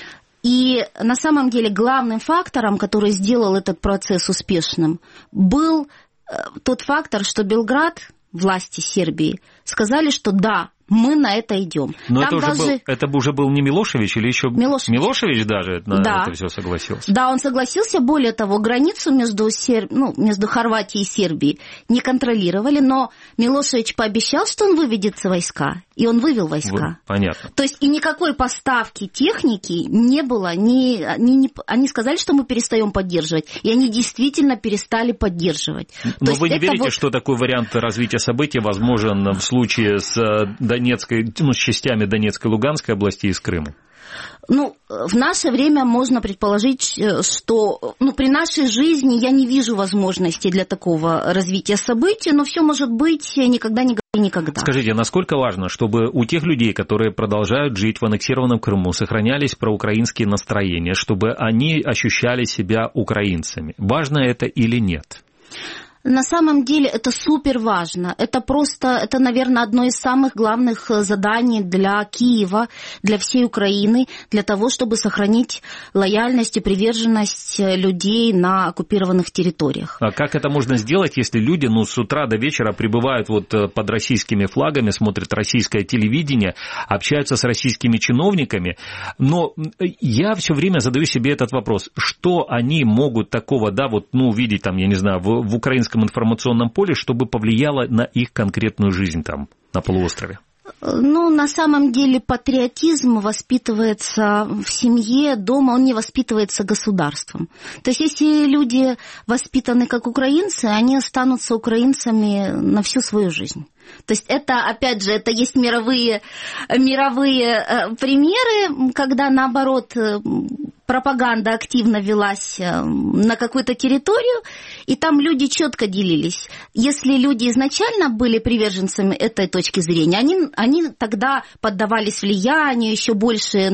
S7: И на самом деле главным фактором, который сделал этот процесс успешным, был тот фактор, что Белград, власти Сербии, сказали, что да, мы на это идем.
S2: Но это уже, даже... был, это уже был не Милошевич или еще...
S7: Милошевич.
S2: Милошевич даже на
S7: да.
S2: это все согласился?
S7: Да, он согласился. Более того, границу между, Серб... ну, между Хорватией и Сербией не контролировали, но Милошевич пообещал, что он выведет войска, и он вывел войска.
S2: Понятно.
S7: То есть и никакой поставки техники не было. Ни... Они, не... они сказали, что мы перестаем поддерживать, и они действительно перестали поддерживать.
S2: Но вы не верите,
S7: вот...
S2: что такой вариант развития событий возможен в случае с Донецкой, ну, с частями Донецкой и Луганской области и с Крымом?
S7: Ну, в наше время можно предположить, что ну, при нашей жизни я не вижу возможности для такого развития событий, но все может быть никогда не говори никогда.
S2: Скажите, насколько важно, чтобы у тех людей, которые продолжают жить в аннексированном Крыму, сохранялись проукраинские настроения, чтобы они ощущали себя украинцами? Важно это или нет?
S7: На самом деле это супер важно. Это просто, это, наверное, одно из самых главных заданий для Киева, для всей Украины, для того, чтобы сохранить лояльность и приверженность людей на оккупированных территориях.
S2: А как это можно сделать, если люди ну, с утра до вечера пребывают вот под российскими флагами, смотрят российское телевидение, общаются с российскими чиновниками? Но я все время задаю себе этот вопрос. Что они могут такого, да, вот, ну, увидеть там, я не знаю, в, в украинском информационном поле, чтобы повлияло на их конкретную жизнь там, на полуострове?
S7: Ну, на самом деле патриотизм воспитывается в семье, дома, он не воспитывается государством. То есть, если люди воспитаны как украинцы, они останутся украинцами на всю свою жизнь. То есть это, опять же, это есть мировые, мировые примеры, когда, наоборот, пропаганда активно велась на какую-то территорию, и там люди четко делились. Если люди изначально были приверженцами этой точки зрения, они, они тогда поддавались влиянию, еще больше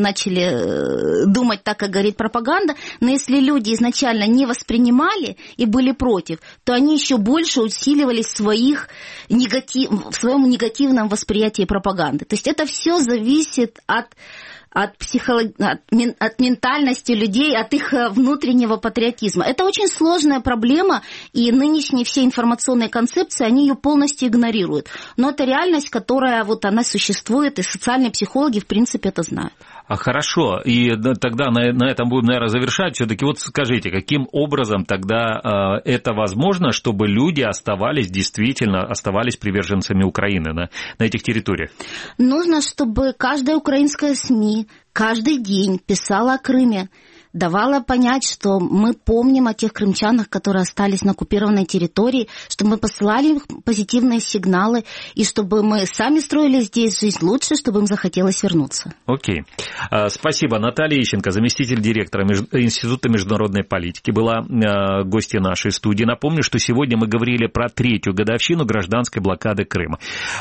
S7: начали думать так, как говорит пропаганда, но если люди изначально не воспринимали и были против, то они еще больше усиливались в, своих негатив, в своем негативном восприятии пропаганды. То есть это все зависит от... От, психолог... от, мен... от ментальности людей, от их внутреннего патриотизма. Это очень сложная проблема, и нынешние все информационные концепции, они ее полностью игнорируют. Но это реальность, которая вот она существует, и социальные психологи, в принципе, это знают.
S2: А хорошо, и тогда на, на этом будем, наверное, завершать. Все-таки вот скажите, каким образом тогда э, это возможно, чтобы люди оставались, действительно оставались приверженцами Украины на, на этих территориях?
S7: Нужно, чтобы каждая украинская СМИ каждый день писала о Крыме, давала понять, что мы помним о тех крымчанах, которые остались на оккупированной территории, чтобы мы посылали им позитивные сигналы, и чтобы мы сами строили здесь жизнь лучше, чтобы им захотелось вернуться.
S2: Окей. Спасибо. Наталья Ищенко, заместитель директора Института международной политики, была гостьей нашей студии. Напомню, что сегодня мы говорили про третью годовщину гражданской блокады Крыма.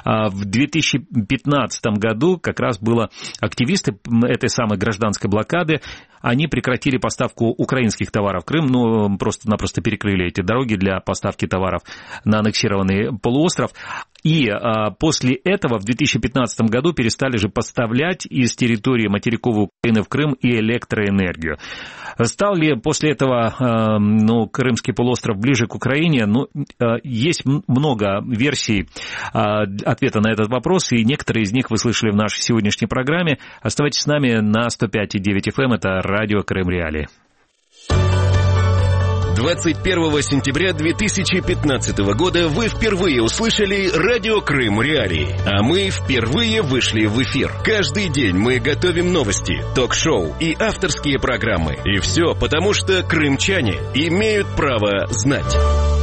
S2: В две тысячи пятнадцатом году как раз было активисты этой самой гражданской блокады, они прекратили поставку украинских товаров в Крым, ну, просто-напросто перекрыли эти дороги для поставки товаров на аннексированный полуостров. И а, после этого в две тысячи пятнадцатом году перестали же поставлять из территории материковой Украины в Крым и электроэнергию. Стал ли после этого а, ну, Крымский полуостров ближе к Украине? Ну, а, есть много версий а, ответа на этот вопрос, и некоторые из них вы слышали в нашей сегодняшней программе. Оставайтесь с нами на сто пять и девять эф эм, это радио Крым Реалии.
S1: двадцать первого сентября две тысячи пятнадцатого года вы впервые услышали «Радио Крым Реалии», а мы впервые вышли в эфир. Каждый день мы готовим новости, ток-шоу и авторские программы. И все потому, что крымчане имеют право знать.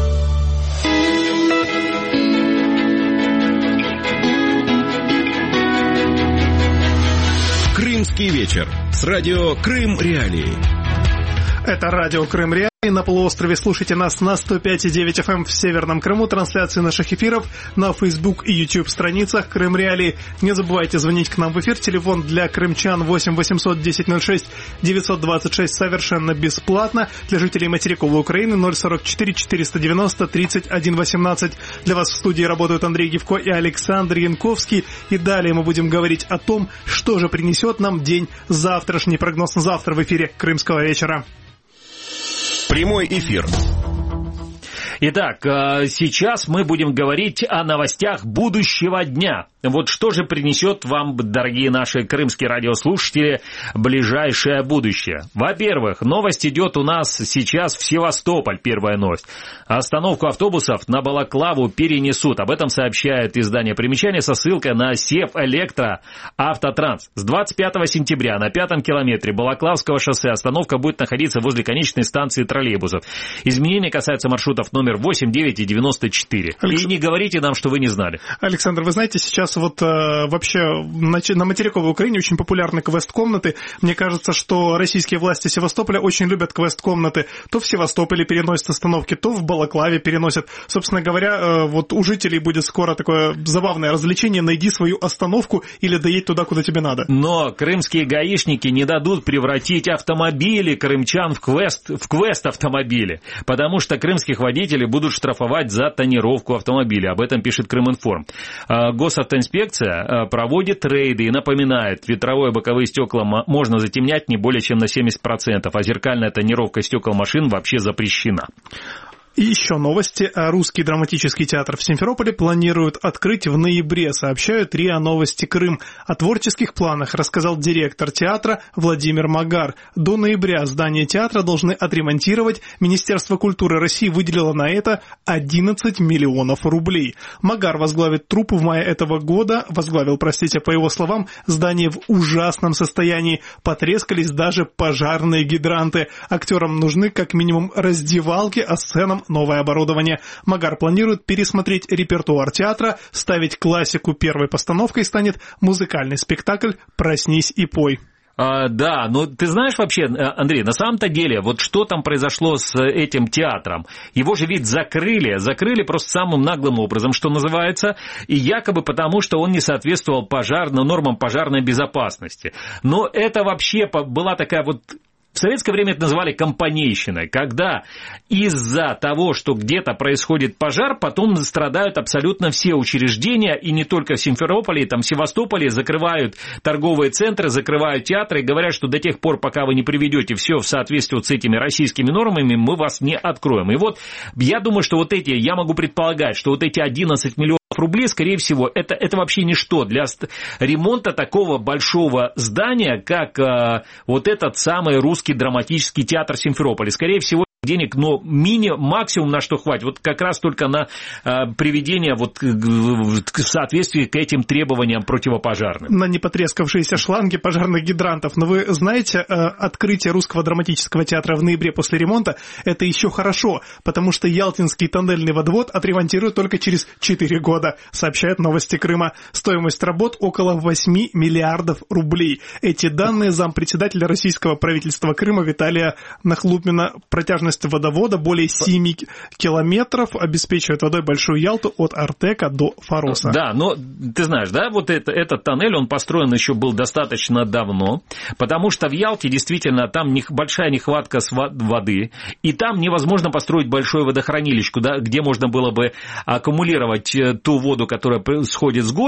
S1: Крымский вечер с радио Крым Реалии.
S3: Это радио Крым Реалии. На полуострове слушайте нас на сто пять и девять эф эм в Северном Крыму. Трансляции наших эфиров на Facebook и YouTube страницах Крым Реалии. Не забывайте звонить к нам в эфир. Телефон для крымчан восемь восемьсот десять ноль шесть девятьсот двадцать шесть совершенно бесплатно. Для жителей материковой Украины ноль сорок четыре четыреста девяносто тридцать один восемнадцать. Для вас в студии работают Андрей Гивко и Александр Янковский. И далее мы будем говорить о том, что же принесет нам день завтрашний. Прогноз на завтра в эфире Крымского вечера.
S1: Прямой эфир.
S2: Итак, сейчас мы будем говорить о новостях будущего дня. Вот что же принесет вам, дорогие наши крымские радиослушатели, ближайшее будущее? Во-первых, новость идет у нас сейчас в Севастополь, первая новость. Остановку автобусов на Балаклаву перенесут. Об этом сообщает издание «Примечание» со ссылкой на Севэлектроавтотранс. С двадцать пятого сентября на пятом километре Балаклавского шоссе остановка будет находиться возле конечной станции троллейбусов. Изменения касаются маршрутов номер восемь, девять и девяносто четыре. Алекс... И не говорите нам, что вы не знали.
S3: Александр, вы знаете, сейчас вот э, вообще на, на материковой Украине очень популярны квест-комнаты. Мне кажется, что российские власти Севастополя очень любят квест-комнаты. То в Севастополе переносят остановки, то в Балаклаве переносят. Собственно говоря, э, вот у жителей будет скоро такое забавное развлечение: найди свою остановку или доедь туда, куда тебе надо.
S2: Но крымские гаишники не дадут превратить автомобили крымчан в квест, в квест-автомобили, потому что крымских водителей будут штрафовать за тонировку автомобиля. Об этом пишет Крыминформ. Госавтоинспекция проводит рейды и напоминает, ветровое боковые стекла можно затемнять не более чем на семьдесят процентов, а зеркальная тонировка стекол машин вообще запрещена.
S3: И еще новости. Русский драматический театр в Симферополе планируют открыть в ноябре, сообщают РИА Новости Крым. О творческих планах рассказал директор театра Владимир Магар. До ноября здание театра должны отремонтировать. Министерство культуры России выделило на это одиннадцать миллионов рублей. Магар возглавит труппу в мае этого года. Возглавил, простите, по его словам, здание в ужасном состоянии. Потрескались даже пожарные гидранты. Актерам нужны как минимум раздевалки, а сценам новое оборудование. Магар планирует пересмотреть репертуар театра, ставить классику. Первой постановкой станет музыкальный спектакль «Проснись и пой».
S2: А, да, но ты знаешь вообще, Андрей, на самом-то деле, вот что там произошло с этим театром? Его же ведь закрыли, закрыли просто самым наглым образом, что называется, и якобы потому, что он не соответствовал пожарным нормам пожарной безопасности. Но это вообще была такая вот... В советское время это называли компанейщиной, когда из-за того, что где-то происходит пожар, потом страдают абсолютно все учреждения, и не только в Симферополе, там в Севастополе закрывают торговые центры, закрывают театры и говорят, что до тех пор, пока вы не приведете все в соответствие вот с этими российскими нормами, мы вас не откроем. И вот я думаю, что вот эти, я могу предполагать, что вот эти одиннадцать миллионов рублей, скорее всего, это, это вообще ничто для ремонта такого большого здания, как а, вот этот самый русский драматический театр Симферополя. Скорее всего, денег, но мини, максимум на что хватит, вот как раз только на э, приведение вот в соответствии к этим требованиям противопожарным.
S3: На непотрескавшиеся шланги пожарных гидрантов. Но вы знаете, э, открытие Русского драматического театра в ноябре после ремонта – это еще хорошо, потому что Ялтинский тоннельный водовод отремонтируют только через четыре года, сообщают Новости Крыма. Стоимость работ около восемь миллиардов рублей. Эти данные зампредседателя российского правительства Крыма Виталия Нахлупина. Протяжность водовода более семи километров, обеспечивает водой Большую Ялту от Артека до Фароса.
S2: Да, но ты знаешь, да, вот это, этот тоннель, он построен еще был достаточно давно, потому что в Ялте действительно там не, большая нехватка воды, и там невозможно построить большое водохранилище, куда, где можно было бы аккумулировать ту воду, которая сходит с гор,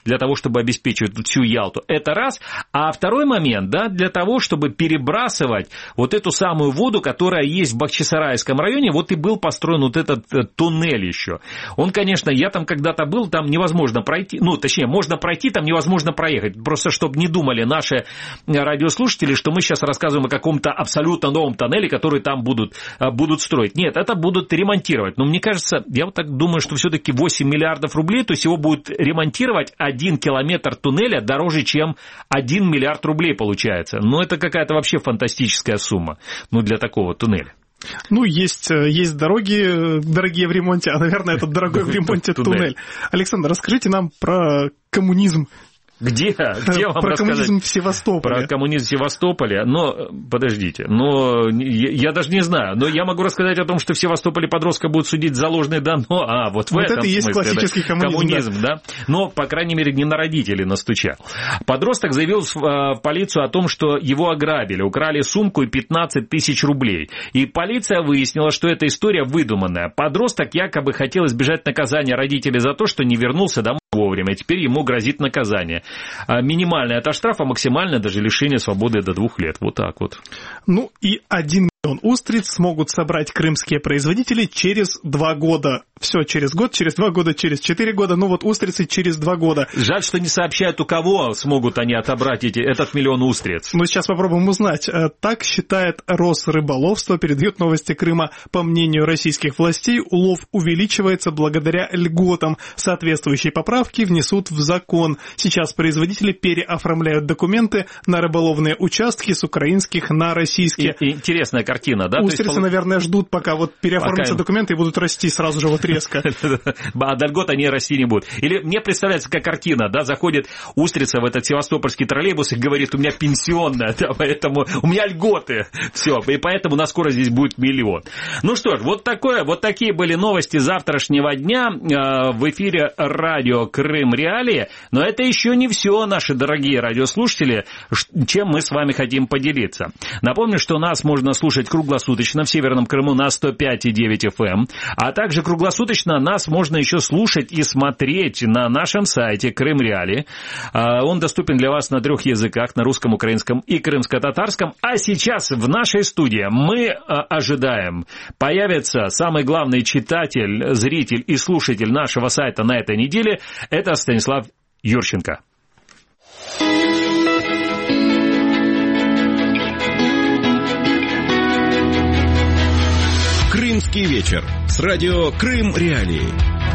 S2: для того, чтобы обеспечивать всю Ялту. Это раз. А второй момент, да, для того, чтобы перебрасывать вот эту самую воду, которая есть в Бахчисарайском районе, вот и был построен вот этот туннель еще. Он, конечно, я там когда-то был, там невозможно пройти, ну, точнее, можно пройти, там невозможно проехать. Просто, чтобы не думали наши радиослушатели, что мы сейчас рассказываем о каком-то абсолютно новом тоннеле, который там будут, будут строить. Нет, это будут ремонтировать. Но мне кажется, я вот так думаю, что все-таки восемь миллиардов рублей, то есть его будут ремонтировать один километр туннеля дороже, чем один миллиард рублей получается. Ну, это какая-то вообще фантастическая сумма, ну, для такого туннеля.
S3: Ну, есть, есть дороги дорогие в ремонте, а, наверное, этот дорогой в ремонте туннель. Александр, расскажите нам про коммунизм.
S2: Где? Где вам
S3: Про
S2: рассказать?
S3: коммунизм в Севастополе.
S2: Про коммунизм в Севастополе. Но, подождите, но я, я даже не знаю. Но я могу рассказать о том, что в Севастополе подростка будут судить за ложные данные. А, вот в
S3: вот
S2: этом
S3: это и есть
S2: смысле,
S3: классический
S2: да,
S3: коммунизм.
S2: коммунизм, да. да. Но, по крайней мере, не на родителей настучал. Подросток заявил в полицию о том, что его ограбили, украли сумку и пятнадцать тысяч рублей. И полиция выяснила, что эта история выдуманная. Подросток якобы хотел избежать наказания родителей за то, что не вернулся домой вовремя. Теперь ему грозит наказание. Минимальное от штрафа, максимальное даже лишение свободы до двух лет. Вот так вот.
S3: Ну и один миллион устриц смогут собрать крымские производители через два года. Все через год, через два года, через четыре года. Ну вот устрицы через два года.
S2: Жаль, что не сообщают, у кого смогут они отобрать эти, этот миллион устриц.
S3: Ну сейчас попробуем узнать. Так считает Росрыболовство, передает новости Крыма. По мнению российских властей, улов увеличивается благодаря льготам. Соответствующие поправки внесут в закон. Сейчас производители переоформляют документы на рыболовные участки с украинских на российские.
S2: И, интересная картина, да?
S3: Устрицы, есть, наверное, ждут, пока вот переоформятся пока... документы и будут расти сразу же вот резко.
S2: А до льгот они расти не будут. Или мне представляется, как картина, да, заходит устрица в этот севастопольский троллейбус и говорит, у меня пенсионная, да, поэтому у меня льготы. Все, и поэтому на скоро здесь будет миллион. Ну что ж, вот такое, вот такие были новости завтрашнего дня в эфире радио Крым Реалии. Но это еще не все, наши дорогие радиослушатели, чем мы с вами хотим поделиться. Напомню, что нас можно слушать круглосуточно в Северном Крыму на сто пять и девять эф эм, а также круглосуточно нас можно еще слушать и смотреть на нашем сайте Крым Реалии. Он доступен для вас на трех языках, на русском, украинском и крымско-татарском. А сейчас в нашей студии мы ожидаем, появится самый главный читатель, зритель и слушатель нашего сайта на этой неделе, это Станислав Юрченко.
S1: Крымский вечер с радио Крым Реалии.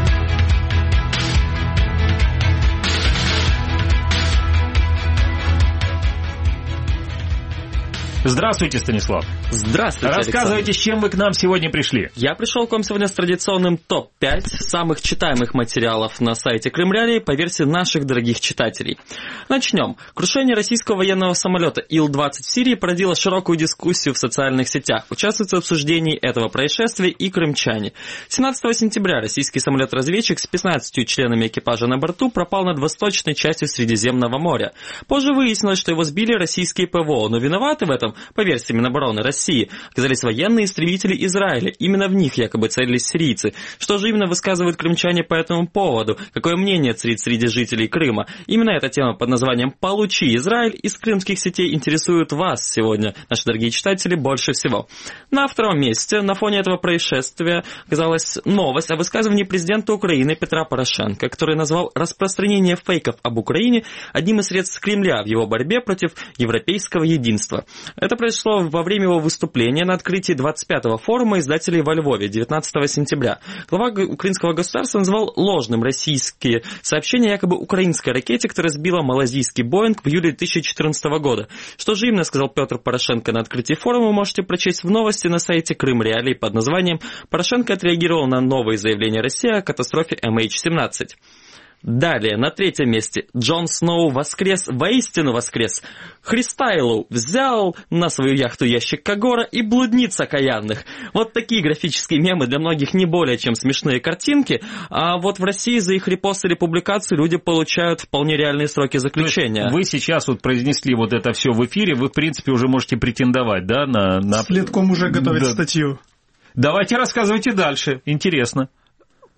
S2: Здравствуйте, Станислав.
S13: Здравствуйте,
S2: Рассказывайте,
S13: Александр.
S2: с чем вы к нам сегодня пришли.
S13: Я пришел к вам сегодня с традиционным топ пять самых читаемых материалов на сайте Крым Реалии по версии наших дорогих читателей. Начнем. Крушение российского военного самолета Ил двадцать в Сирии породило широкую дискуссию в социальных сетях. Участвуют в обсуждении этого происшествия и крымчане. семнадцатого сентября российский самолет-разведчик с пятнадцатью членами экипажа на борту пропал над восточной частью Средиземного моря. Позже выяснилось, что его сбили российские ПВО, но виноваты в этом, по версии Минобороны России, оказались военные истребители Израиля. Именно в них якобы целились сирийцы. Что же именно высказывают крымчане по этому поводу? Какое мнение царит среди жителей Крыма? Именно эта тема под названием «Получи Израиль» из крымских сетей интересует вас сегодня, наши дорогие читатели, больше всего. На втором месте на фоне этого происшествия оказалась новость о высказывании президента Украины Петра Порошенко, который назвал распространение фейков об Украине одним из средств Кремля в его борьбе против европейского единства. Это произошло во время его выступления на открытии двадцать пятого форума издателей во Львове девятнадцатого сентября. Глава украинского государства назвал ложным российские сообщения якобы украинской ракете, которая сбила малазийский Боинг в июле две тысячи четырнадцатого года. Что же именно сказал Петр Порошенко на открытии форума, вы можете прочесть в новости на сайте Крым Реалии под названием «Порошенко отреагировал на новые заявления России о катастрофе эм эйч семнадцать». Далее, на третьем месте, Джон Сноу воскрес, воистину воскрес. Христайлоу взял на свою яхту ящик Кагора и блудниц окаянных. Вот такие графические мемы для многих не более чем смешные картинки, а вот в России за их репосты или публикации люди получают вполне реальные сроки заключения.
S2: Вы сейчас вот произнесли вот это все в эфире, вы в принципе уже можете претендовать, да, на... на...
S3: Следком уже готовит да. статью.
S2: Давайте рассказывайте дальше, интересно.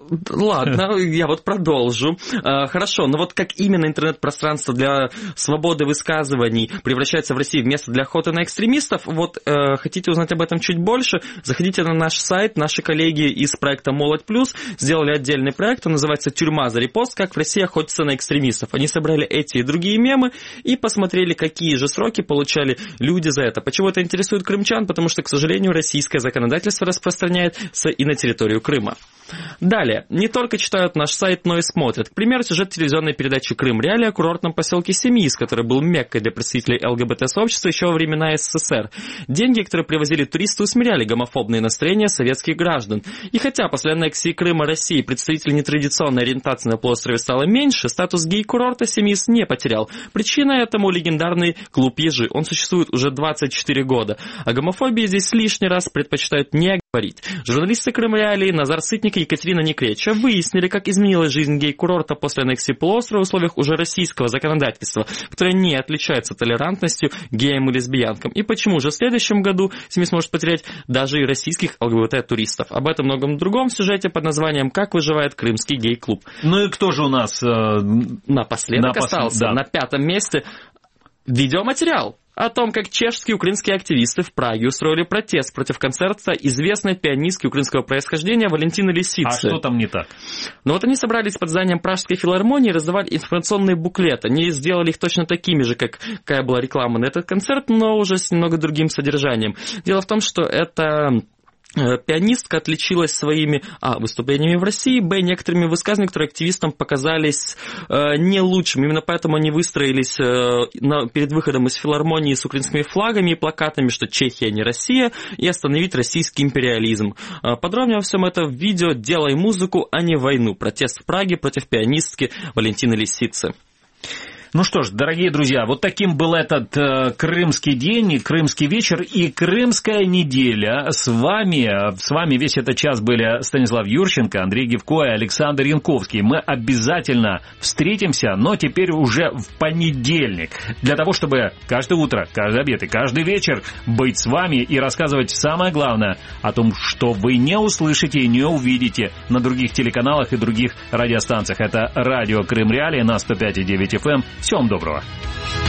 S13: Ладно, я вот продолжу. Хорошо, но вот как именно интернет-пространство для свободы высказываний превращается в России в место для охоты на экстремистов, вот хотите узнать об этом чуть больше, заходите на наш сайт. Наши коллеги из проекта «Молодь плюс» сделали отдельный проект, он называется «Тюрьма за репост. Как в России охотятся на экстремистов». Они собрали эти и другие мемы и посмотрели, какие же сроки получали люди за это. Почему это интересует крымчан? Потому что, к сожалению, российское законодательство распространяется и на территорию Крыма. Далее. Не только читают наш сайт, но и смотрят. К примеру, сюжет телевизионной передачи «Крым Реалии» о курортном поселке Семиис, который был меккой для представителей ЛГБТ-сообщества еще во времена СССР. Деньги, которые привозили туристы, усмиряли гомофобные настроения советских граждан. И хотя после аннексии Крыма России представителей нетрадиционной ориентации на полуострове стало меньше, статус гей-курорта Семиис не потерял. Причина этому легендарный клуб «Ежи». Он существует уже двадцать четыре года. О гомофобии здесь лишний раз предпочитают не говорить. Журналисты «Крым Реалии» Назар Сытник и Екатерина Некреча выяснили, как изменилась жизнь гей-курорта после аннексии полуострова в условиях уже российского законодательства, которое не отличается толерантностью геям и лесбиянкам. И почему же в следующем году Семиис может потерять даже и российских ЛГБТ-туристов. Об этом и многом другом в сюжете под названием «Как выживает крымский гей-клуб».
S2: Ну и кто же у нас... Э...
S13: Напоследок Напос... остался да. на пятом месте видеоматериал о том, как чешские и украинские активисты в Праге устроили протест против концерта известной пианистки украинского происхождения Валентины Лисицы.
S2: А что там не так?
S13: Ну вот они собрались под зданием Пражской филармонии и раздавали информационные буклеты. Они сделали их точно такими же, как какая была реклама на этот концерт, но уже с немного другим содержанием. Дело в том, что это... Пианистка отличилась своими а, выступлениями в России, б, некоторыми высказываниями, которые активистам показались э, не лучшими. Именно поэтому они выстроились э, на, перед выходом из филармонии с украинскими флагами и плакатами, что Чехия не Россия, и остановить российский империализм. Э, подробнее во всем этом в видео «Делай музыку, а не войну». Протест в Праге против пианистки Валентины Лисицы.
S2: Ну что ж, дорогие друзья, вот таким был этот э, крымский день, крымский вечер и крымская неделя. С вами, с вами весь этот час были Станислав Юрченко, Андрей Гевко и Александр Янковский. Мы обязательно встретимся, но теперь уже в понедельник, для того, чтобы каждое утро, каждый обед и каждый вечер быть с вами и рассказывать самое главное о том, что вы не услышите и не увидите на других телеканалах и других радиостанциях. Это радио Крым Реалии на сто пять и девять эф эм. Всем доброго.